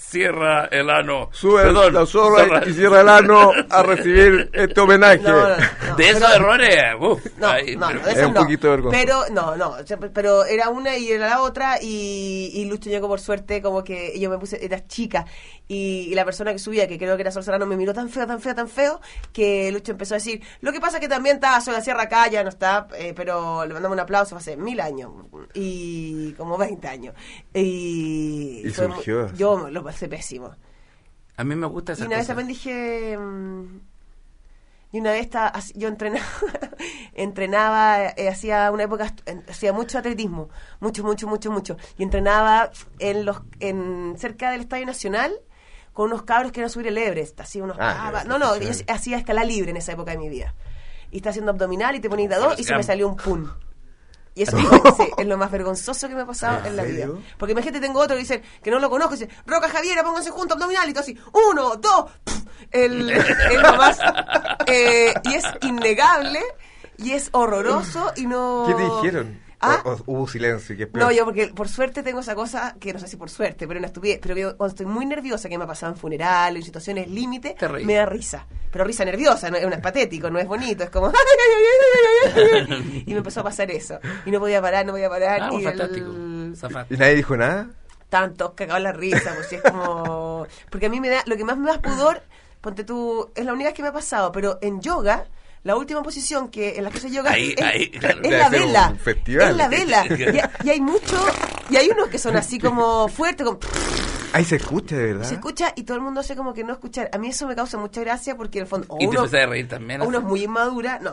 cierra el ano. Sube Perdón, la zorra y cierra el ano a recibir este homenaje. No, no, no, de esos pero- errores, uf, No, ay, no, pero- de Es esas un no. poquito vergonzoso. Pero, no, no, o sea, pero era una y era la otra y, y Lucho llegó por suerte como que yo me puse, era chica y, y la persona que subía, que creo que era Sol Serrano, me miró tan feo, tan feo, tan feo que Lucho empezó a decir, lo que pasa es que también está Sol la Sierra acá, ya no está, eh, pero le mandamos un aplauso hace mil años y como veinte años. Y, Y fue mu- surgió así. yo lo pasé pésimo. a mí me gusta Y esa una vez cosa. también dije... mm, Y una vez estaba, así- yo entrenaba, entrenaba, eh, hacía una época, est- en- hacía mucho atletismo, mucho, mucho, mucho, mucho. Y entrenaba en los, en cerca del Estadio Nacional con unos cabros que iban a subir el Everest, así unos Ah, cabas- Everest, No, no, yo profesional. hacía escala libre en esa época de mi vida. Y estaba haciendo abdominal y te ponías de a dos y se me salió un pum. Y eso fue- sí, es lo más vergonzoso que me ha pasado ¿En en la vida. serio? Porque imagínate, tengo otro que dice que no lo conozco, y dice, Roca Javiera, pónganse juntos abdominal, y todo así, uno, dos, pf, el, el lo más, eh, y es innegable, y es horroroso, y no... ¿Qué te dijeron? ¿Ah? O- o- hubo silencio, que es peor. No, yo porque por suerte tengo esa cosa, que no sé si por suerte, pero una estupidez, pero que cuando estoy muy nerviosa, que me ha pasado en funerales, en situaciones límite, Te reís. me da risa. Pero risa nerviosa, no, es, no es patético, no es bonito, es como... y me empezó a pasar eso. Y no podía parar, no podía parar. Ah, y fantástico. el- Zafate. ¿Y nadie dijo nada? tantos cagados la risa, pues sí, es como... Porque a mí me da, lo que más me da pudor, ponte tú, es la única vez que me ha pasado, pero en yoga, la última posición que en la clase de yoga Ahí, es, ahí, es claro. la Debe ser vela, un festival. es la vela, y, y hay muchos, y hay unos que son así como fuertes, como... Ahí se escucha, de verdad. Se escucha y todo el mundo hace como que no escuchar. A mí eso me causa mucha gracia porque en el fondo... o Y te uno- empecé a reír también. o uno es así. muy inmadura, no.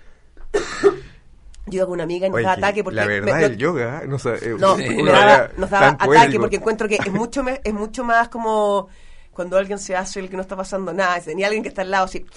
Yo con una amiga y nos Oye, da que ataque porque... la me- verdad, no- el yoga, no sé, eh, no, Sí. me uno daba- era nos daba tan ataque poético. porque encuentro que es mucho me- es mucho más como cuando alguien se hace el que no está pasando nada, y tenía alguien que está al lado así.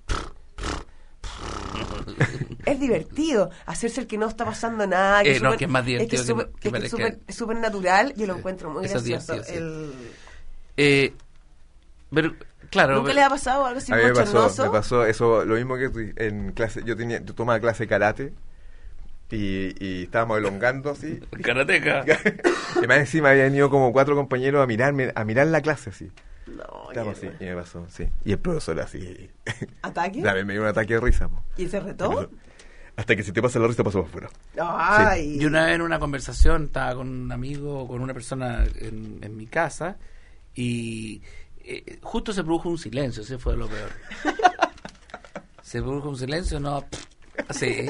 Es divertido hacerse el que no está pasando nada. Eh, es no, súper- que es más divertido es que- súper- que es que es parezca- súper- es súper natural. Yo lo Sí. encuentro muy Eso es gracioso. divertido, sí. El- Eh, pero, claro. ¿Nunca pero- les ha pasado algo así A mí me pasó, bochornoso? me pasó eso, lo mismo que tú, en clase, yo tenía, yo tomaba clase de karate y, y estábamos elongando así. Karateca. Y más encima habían ido como cuatro compañeros a mirarme, a mirar la clase así. No, Estábamos qué- así, y me pasó, sí. Y el profesor así. ¿Ataque? Dame, me dio un ataque de risa, po. ¿Y se retó? Hasta que si te pasa la risa pasó por afuera. Ay. Yo una vez en una conversación estaba con un amigo, con una persona en, en mi casa y eh, justo se produjo un silencio, ese fue lo peor. Se produjo un silencio, no, sí.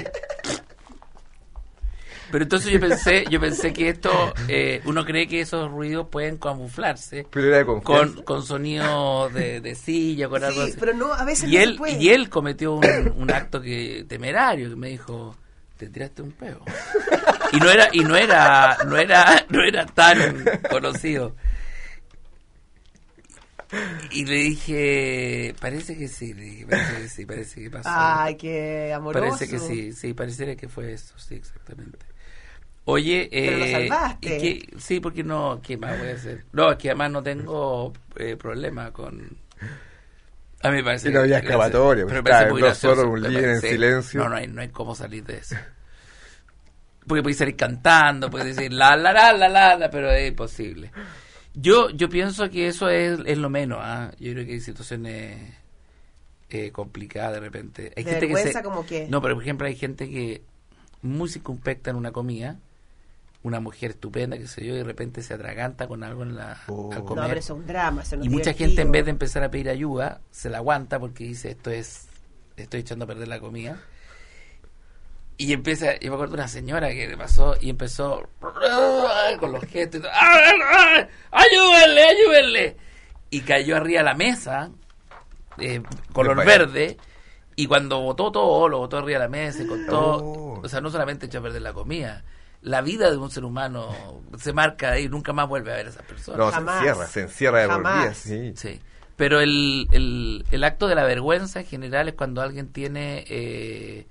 Pero entonces yo pensé, yo pensé que esto, eh, uno cree que esos ruidos pueden camuflarse Pero era de confianza. con, con sonido de, de silla, con algo Sí, así. pero no, a veces Y no él, se puede. y él cometió un, un acto que temerario, que me dijo, te tiraste un peo. Y no era, y no era, no era, no era tan conocido. Y le dije, parece que sí, le dije, parece que sí, parece que pasó. Ay, qué amoroso. Parece que sí, sí, pareciera que fue eso, sí, exactamente. Oye, Pero lo eh, salvaste. ¿y qué- sí, porque no, ¿qué más voy a hacer? No, es que además no tengo eh, problema con... A mí me parece Y no había que- escapatoria, pero me pues, parece está muy dos gracioso, horas, un me living en parece- silencio. No, no hay, no hay cómo salir de eso. Porque puedes salir cantando, puedes decir la, la, la, la, la, la, pero es imposible. Yo yo pienso que eso es, es lo menos, ¿ah? Yo creo que hay situaciones eh, complicadas de repente. Hay ¿De gente que vergüenza se, como qué? No, pero por ejemplo hay gente que muy circunspecta en una comida, una mujer estupenda, que sé yo, y de repente se atraganta con algo en la, Oh. al No, comer. pero eso es un drama. Eso no Y es mucha divertido. gente en vez de empezar a pedir ayuda, se la aguanta porque dice, esto es, estoy echando a perder la comida. Y empieza, yo me acuerdo de una señora que le pasó y empezó con los gestos y todo, ¡ah, ayúdenle, ayúdenle! Y cayó arriba de la mesa, eh, color Desmayado. verde, y cuando botó todo, lo botó arriba de la mesa y con todo, Oh. o sea, no solamente echó a perder la comida, la vida de un ser humano se marca ahí y nunca más vuelve a ver a esas personas. No, Jamás. se encierra, se encierra de por Jamás. vida, sí. Sí, pero el, el, el acto de la vergüenza en general es cuando alguien tiene eh,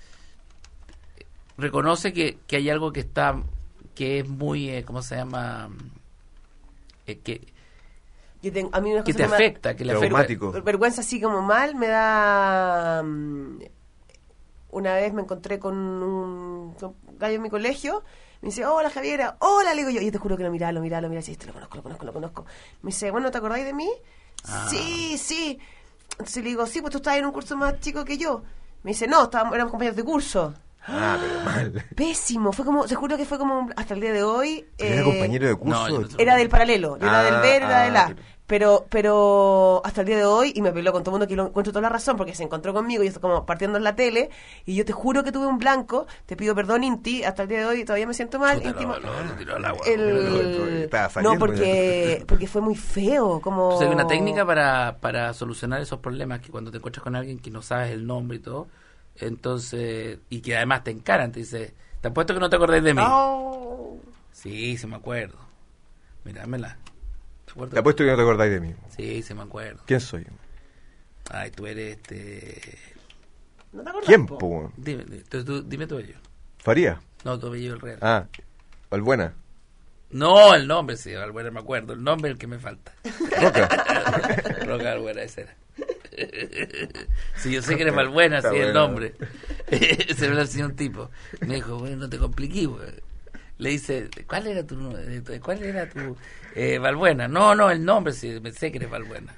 reconoce que, que hay algo que está que es muy eh, ¿cómo se llama? Eh, que, Yo tengo, a mí una que cosa te me- afecta, que le afecta. Traumático. ver- vergüenza así como mal me da... mm, una vez me encontré con un un gallo en mi colegio. Me dice, hola Javiera, hola, le digo yo. Y yo te juro que lo miraba, lo miraba, lo miraba, sí, este lo conozco, lo conozco, lo conozco. Me dice, bueno, ¿te acordáis de mí? Ah. Sí, sí. Entonces le digo, sí, pues tú estabas en un curso más chico que yo. Me dice, no, estábamos, éramos compañeros de curso. Ah, pero mal. Pésimo, fue como, te juro que fue como hasta el día de hoy. ¿Era eh, compañero de curso? no, yo no sé. Era del paralelo, yo era Ah, del B, era ah, del A. pero- Pero, pero hasta el día de hoy, y me peleó con todo el mundo que lo encuentro toda la razón, porque se encontró conmigo y esto como partiendo en la tele, y yo te juro que tuve un blanco, te pido perdón, Inti, hasta el día de hoy todavía me siento mal. Puta, íntimo- lo, lo- lo tiró al agua. el... Estaba saliendo No, porque, porque fue muy feo, como... Entonces, hay una técnica para, para solucionar esos problemas, que cuando te encuentras con alguien que no sabes el nombre y todo, entonces, y que además te encaran, te dice, te apuesto que no te acordás de mí. Oh. Sí, sí me acuerdo. Mirámela. ¿Te acuerdas? Te apuesto que no te acordáis de mí. Sí, sí me acuerdo. ¿Quién soy? Ay, tú eres este... ¿No te acordás, ¿Quién, po? po? weón? Dime, tú, tú- dime tu apellido. ¿Faría? No, tu apellido el real. Ah, Valbuena. No, el nombre, sí, Valbuena me acuerdo. El nombre es el que me falta. Roca. Roca Valbuena, ese era. Sí, yo sé que eres Valbuena, Está sí, el bueno. nombre. Se me lo hacía un tipo. Me dijo, bueno, no te compliqué, güey. Le dice, ¿cuál era tu nombre? ¿Cuál era tu eh, Valbuena? No, no, el nombre, sí, me sé que eres Valbuena.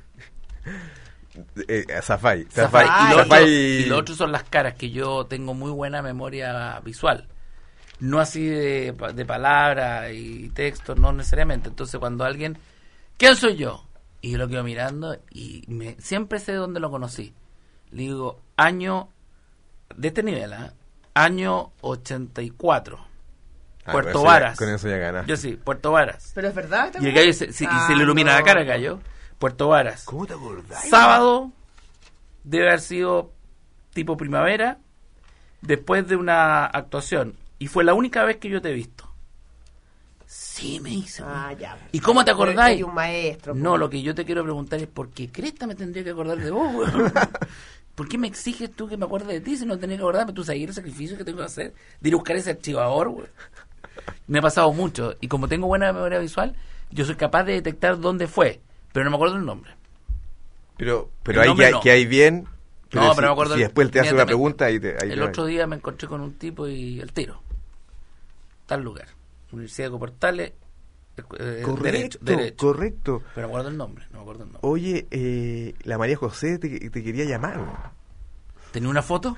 Eh, Zafai. Zafai. Zafai. Y, lo otro, Zafai- y lo otro son las caras, que yo tengo muy buena memoria visual. No así de, de palabras y textos, no necesariamente. Entonces, cuando alguien, ¿quién soy yo? Y yo lo quedo mirando y me, siempre sé dónde lo conocí. Le digo, año, de este nivel, ¿eh? Año ochenta y cuatro. Ah, Puerto con eso ya- Varas. Con eso ya ganas. Yo sí, Puerto Varas. ¿Pero es verdad? Y el gallo se, se- y se le ilumina la cara al gallo. Puerto Varas. ¿Cómo te acordás? Sábado debe haber sido tipo primavera, después de una actuación. Y fue la única vez que yo te he visto. Sí, me hizo. Ah, ya. ¿Y cómo te acordáis? Hay un maestro. No, lo que yo te quiero preguntar es ¿por qué cresta me tendría que acordar de vos, weón? ¿Por qué me exiges tú que me acuerde de ti si no tenés que acordarme? ¿Tú sabes el sacrificio que tengo que hacer? De ir a buscar ese archivador, weón. Me ha pasado mucho. Y como tengo buena memoria visual, yo soy capaz de detectar dónde fue. Pero no me acuerdo el nombre. Pero, pero El ahí nombre que, no. que hay bien. No, si, pero me acuerdo si el- después te hace una inmediatamente. pregunta, ahí te. Ahí El te- otro día me encontré con un tipo y el tiro. Tal lugar. Universidad de Coportales. eh, Correcto, derecho, derecho. correcto. Pero me acuerdo el nombre, no me acuerdo el nombre. Oye, eh, la María José te, te quería llamar. weón. ¿Tenía una foto?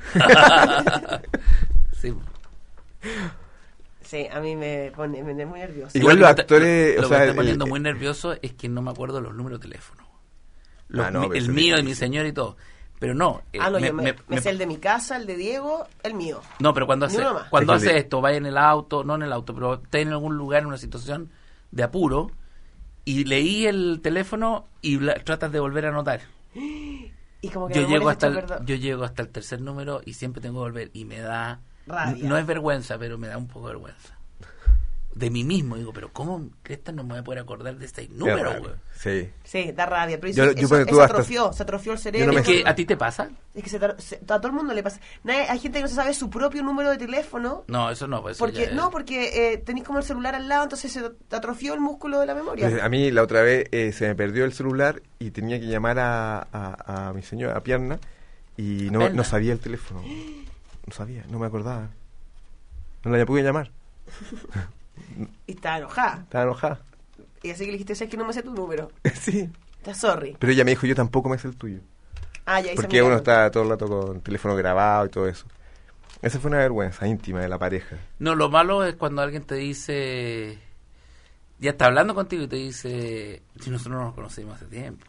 Sí. Sí, a mí me pone, me pone muy nervioso. Igual Lo los que me está- actores, Lo, o lo sea, que me el- está poniendo el- muy nervioso es que no me acuerdo los números de teléfono. Los Ah, no, mi- pero el eso es mío, de mi difícil. señor y todo. Pero no. eh, Ah, no, me- yo me, me- me me- sé el de mi casa, el de Diego, el mío. No, pero cuando Ni hace, uno más. cuando Déjale. hace esto, vaya en el auto, no en el auto, pero está en algún lugar, en una situación de apuro, y leí el teléfono y la- tratas de volver a anotar. Y como que Yo la llego, memoria hasta se el, echa a perder. yo llego hasta el tercer número y siempre tengo que volver. Y me da... Rabia. No es vergüenza, pero me da un poco de vergüenza. De mí mismo, digo, pero ¿cómo cresta no me voy a poder acordar de este Qué número, raro. güey? Sí. Sí, da rabia. Pero Yo- eso, yo eso- ponte tú se hasta- atrofió, se atrofió el cerebro. Yo no me Es que a ti te pasa. Es que se, tra- se- a todo el mundo le pasa. Nadie- hay gente que no se sabe su propio número de teléfono. No, eso no, pues eso Porque, ya es- no, porque eh, tenéis como el celular al lado, entonces se te atrofió el músculo de la memoria. Pues a mí la otra vez eh, se me perdió el celular y tenía que llamar a, a, a mi señora, a Pierna, y no, Pierna. no sabía el teléfono. No sabía, no me acordaba. No la pude llamar. Y estaba enojada. Estaba enojada. Y así que le dijiste, ¿sabes que no me sé tu número? Sí. Está sorry. Pero ella me dijo, yo tampoco me sé el tuyo. Ah, ya hice Porque uno está todo el rato con teléfono grabado y todo eso. Esa fue una vergüenza íntima de la pareja. No, lo malo es cuando alguien te dice... Ya está hablando contigo y te dice... Si nosotros no nos conocimos hace tiempo.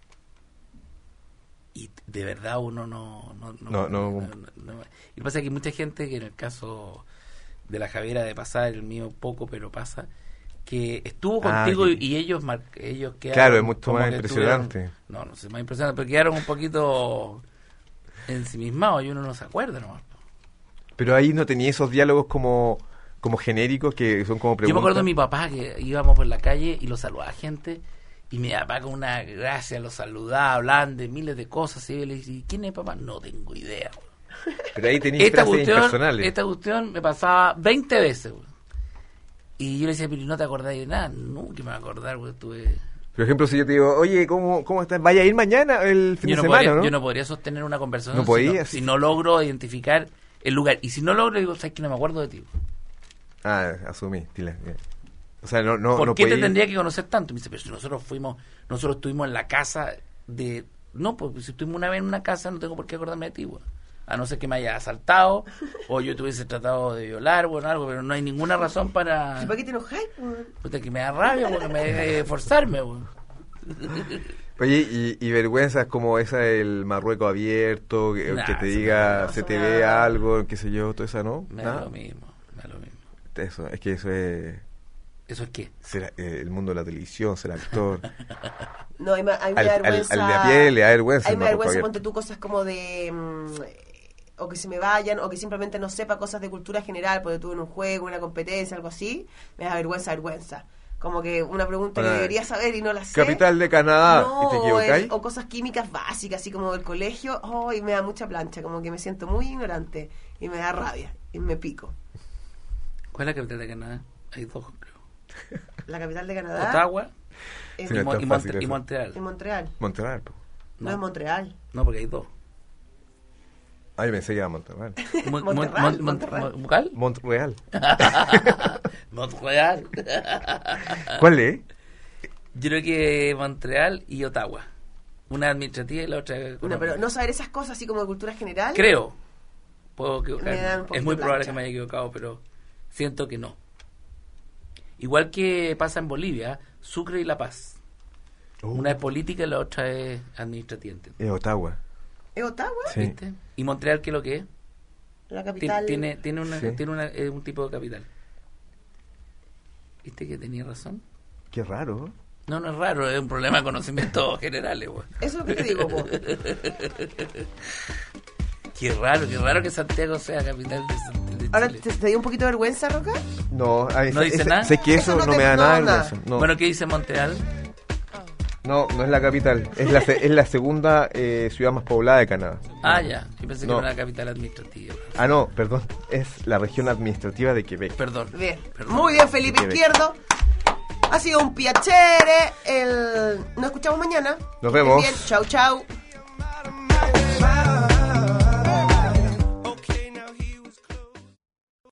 Y de verdad uno no... No, no, No, no. no- no- y lo que pasa es que hay mucha gente que en el caso de la Javiera de pasar, el mío poco, pero pasa, que estuvo Ah, contigo que- y, y ellos mar- ellos quedaron... Claro, es mucho como más que impresionante. estuvieron- no, no sé, más impresionante, pero quedaron un poquito ensimismados y uno no se acuerda nomás. Pero ahí no tenía esos diálogos como, como genéricos que son como preguntas. Yo me acuerdo de mi papá que íbamos por la calle y lo saludaba gente y mi papá con una gracia lo saludaba, hablaban de miles de cosas y yo le decía, ¿quién es papá? No tengo idea. Güey. Pero ahí tenía Esta frases cuestión, impersonales. esta cuestión me pasaba veinte veces. Güey. Y yo le decía, pero ¿no te acordás de nada? No, que me voy a acordar, güey, estuve... Por ejemplo, si yo te digo, oye, ¿cómo, cómo estás? ¿Vaya a ir mañana el fin Yo de no, semana, podría, no? yo no podría sostener una conversación No si, podías. no, si no logro identificar el lugar. Y si no logro, digo, sabes que no me acuerdo de ti. Ah, asumí, dile. Bien. O sea, no, no, ¿Por no qué te podí- tendría que conocer tanto? Me dice, pero si nosotros fuimos, nosotros estuvimos en la casa de... No, pues si estuvimos una vez en una casa, no tengo por qué acordarme de ti, güey. A no ser que me haya asaltado, o yo te hubiese tratado de violar, bueno, algo, pero no hay ninguna razón para... ¿Y para qué te enojáis, weón? Puta, que me da rabia, porque me deje forzarme, güey. Oye, y, y vergüenzas como esa del Marruecos abierto, que, Nah, que te eso diga, no, se eso te me ve da- algo, qué sé yo, todo eso, ¿no? Me da Nada. lo mismo, me da lo mismo. Eso, es que eso es ¿Eso es qué? ser, eh, el mundo de la televisión, ser actor. No, a mí me, a mí me Al- da al- vergüenza. al de a pie le da vergüenza A mí el me da Marruecos vergüenza, abierto. ponte tú cosas como de. mm, o que se me vayan, o que simplemente no sepa cosas de cultura general, porque tuve en un juego, una competencia, algo así. Me da vergüenza, vergüenza. Como que una pregunta Ahora, que debería saber y no la sé. Capital de Canadá, No, ¿y te equivocáis? es- o cosas químicas básicas, así como del colegio. Oh, y me da mucha plancha, como que me siento muy ignorante. Y me da rabia, y me pico. ¿Cuál es la capital de Canadá? Hay dos, creo. La capital de Canadá. Ottawa es Sí, y, no es Mo- tan y fácil Monte- y eso. Montreal. en Montreal. Montreal, po. No, es Montreal. No, porque hay dos. Ay, pensé que era Montreal. Mon- Montreal, mon- mon- Montreal. mon- ¿Cuál? Montreal. Montreal. ¿Cuál es? Yo creo que Montreal y Ottawa. Una administrativa y la otra No, económica. pero no saber esas cosas así como de cultura general. Creo. Puedo Me dan un equivocarme. poquito Es muy de probable plancha. que me haya equivocado, pero siento que no. Igual que pasa en Bolivia, Sucre y La Paz. Uh, Una es política y la otra es administrativa. ¿entiendes? es Ottawa. ¿Es Ottawa? Sí. ¿Viste? ¿Y Montreal qué es lo que es? La Ti- capital. Tiene, tiene, una, Sí. tiene una, es un tipo de capital. ¿Viste que tenía razón? Qué raro. No, no es raro, es un problema de conocimientos generales, güey. Eso es lo que te digo, po. Qué raro, qué raro que Santiago sea capital de, San- de Ahora, Chile. ¿te, te dio un poquito de vergüenza, Roca? No, ay, ¿No sé- dice sé- nada? Sé que eso, Eso no no, te- me da no, nada de nada. vergüenza. No. Bueno, ¿qué dice Montreal? no, no es la capital. Es la, se- es la segunda eh, ciudad más poblada de Canadá. Ah, ya. Yo pensé No. que era una capital administrativa. Ah, no, perdón. Es la región administrativa de Quebec. Perdón. Bien. Perdón. Muy bien, Felipe Quebec. Izquierdo. Ha sido un piacere. El... Nos escuchamos mañana. Nos vemos. Bien, chau, chau.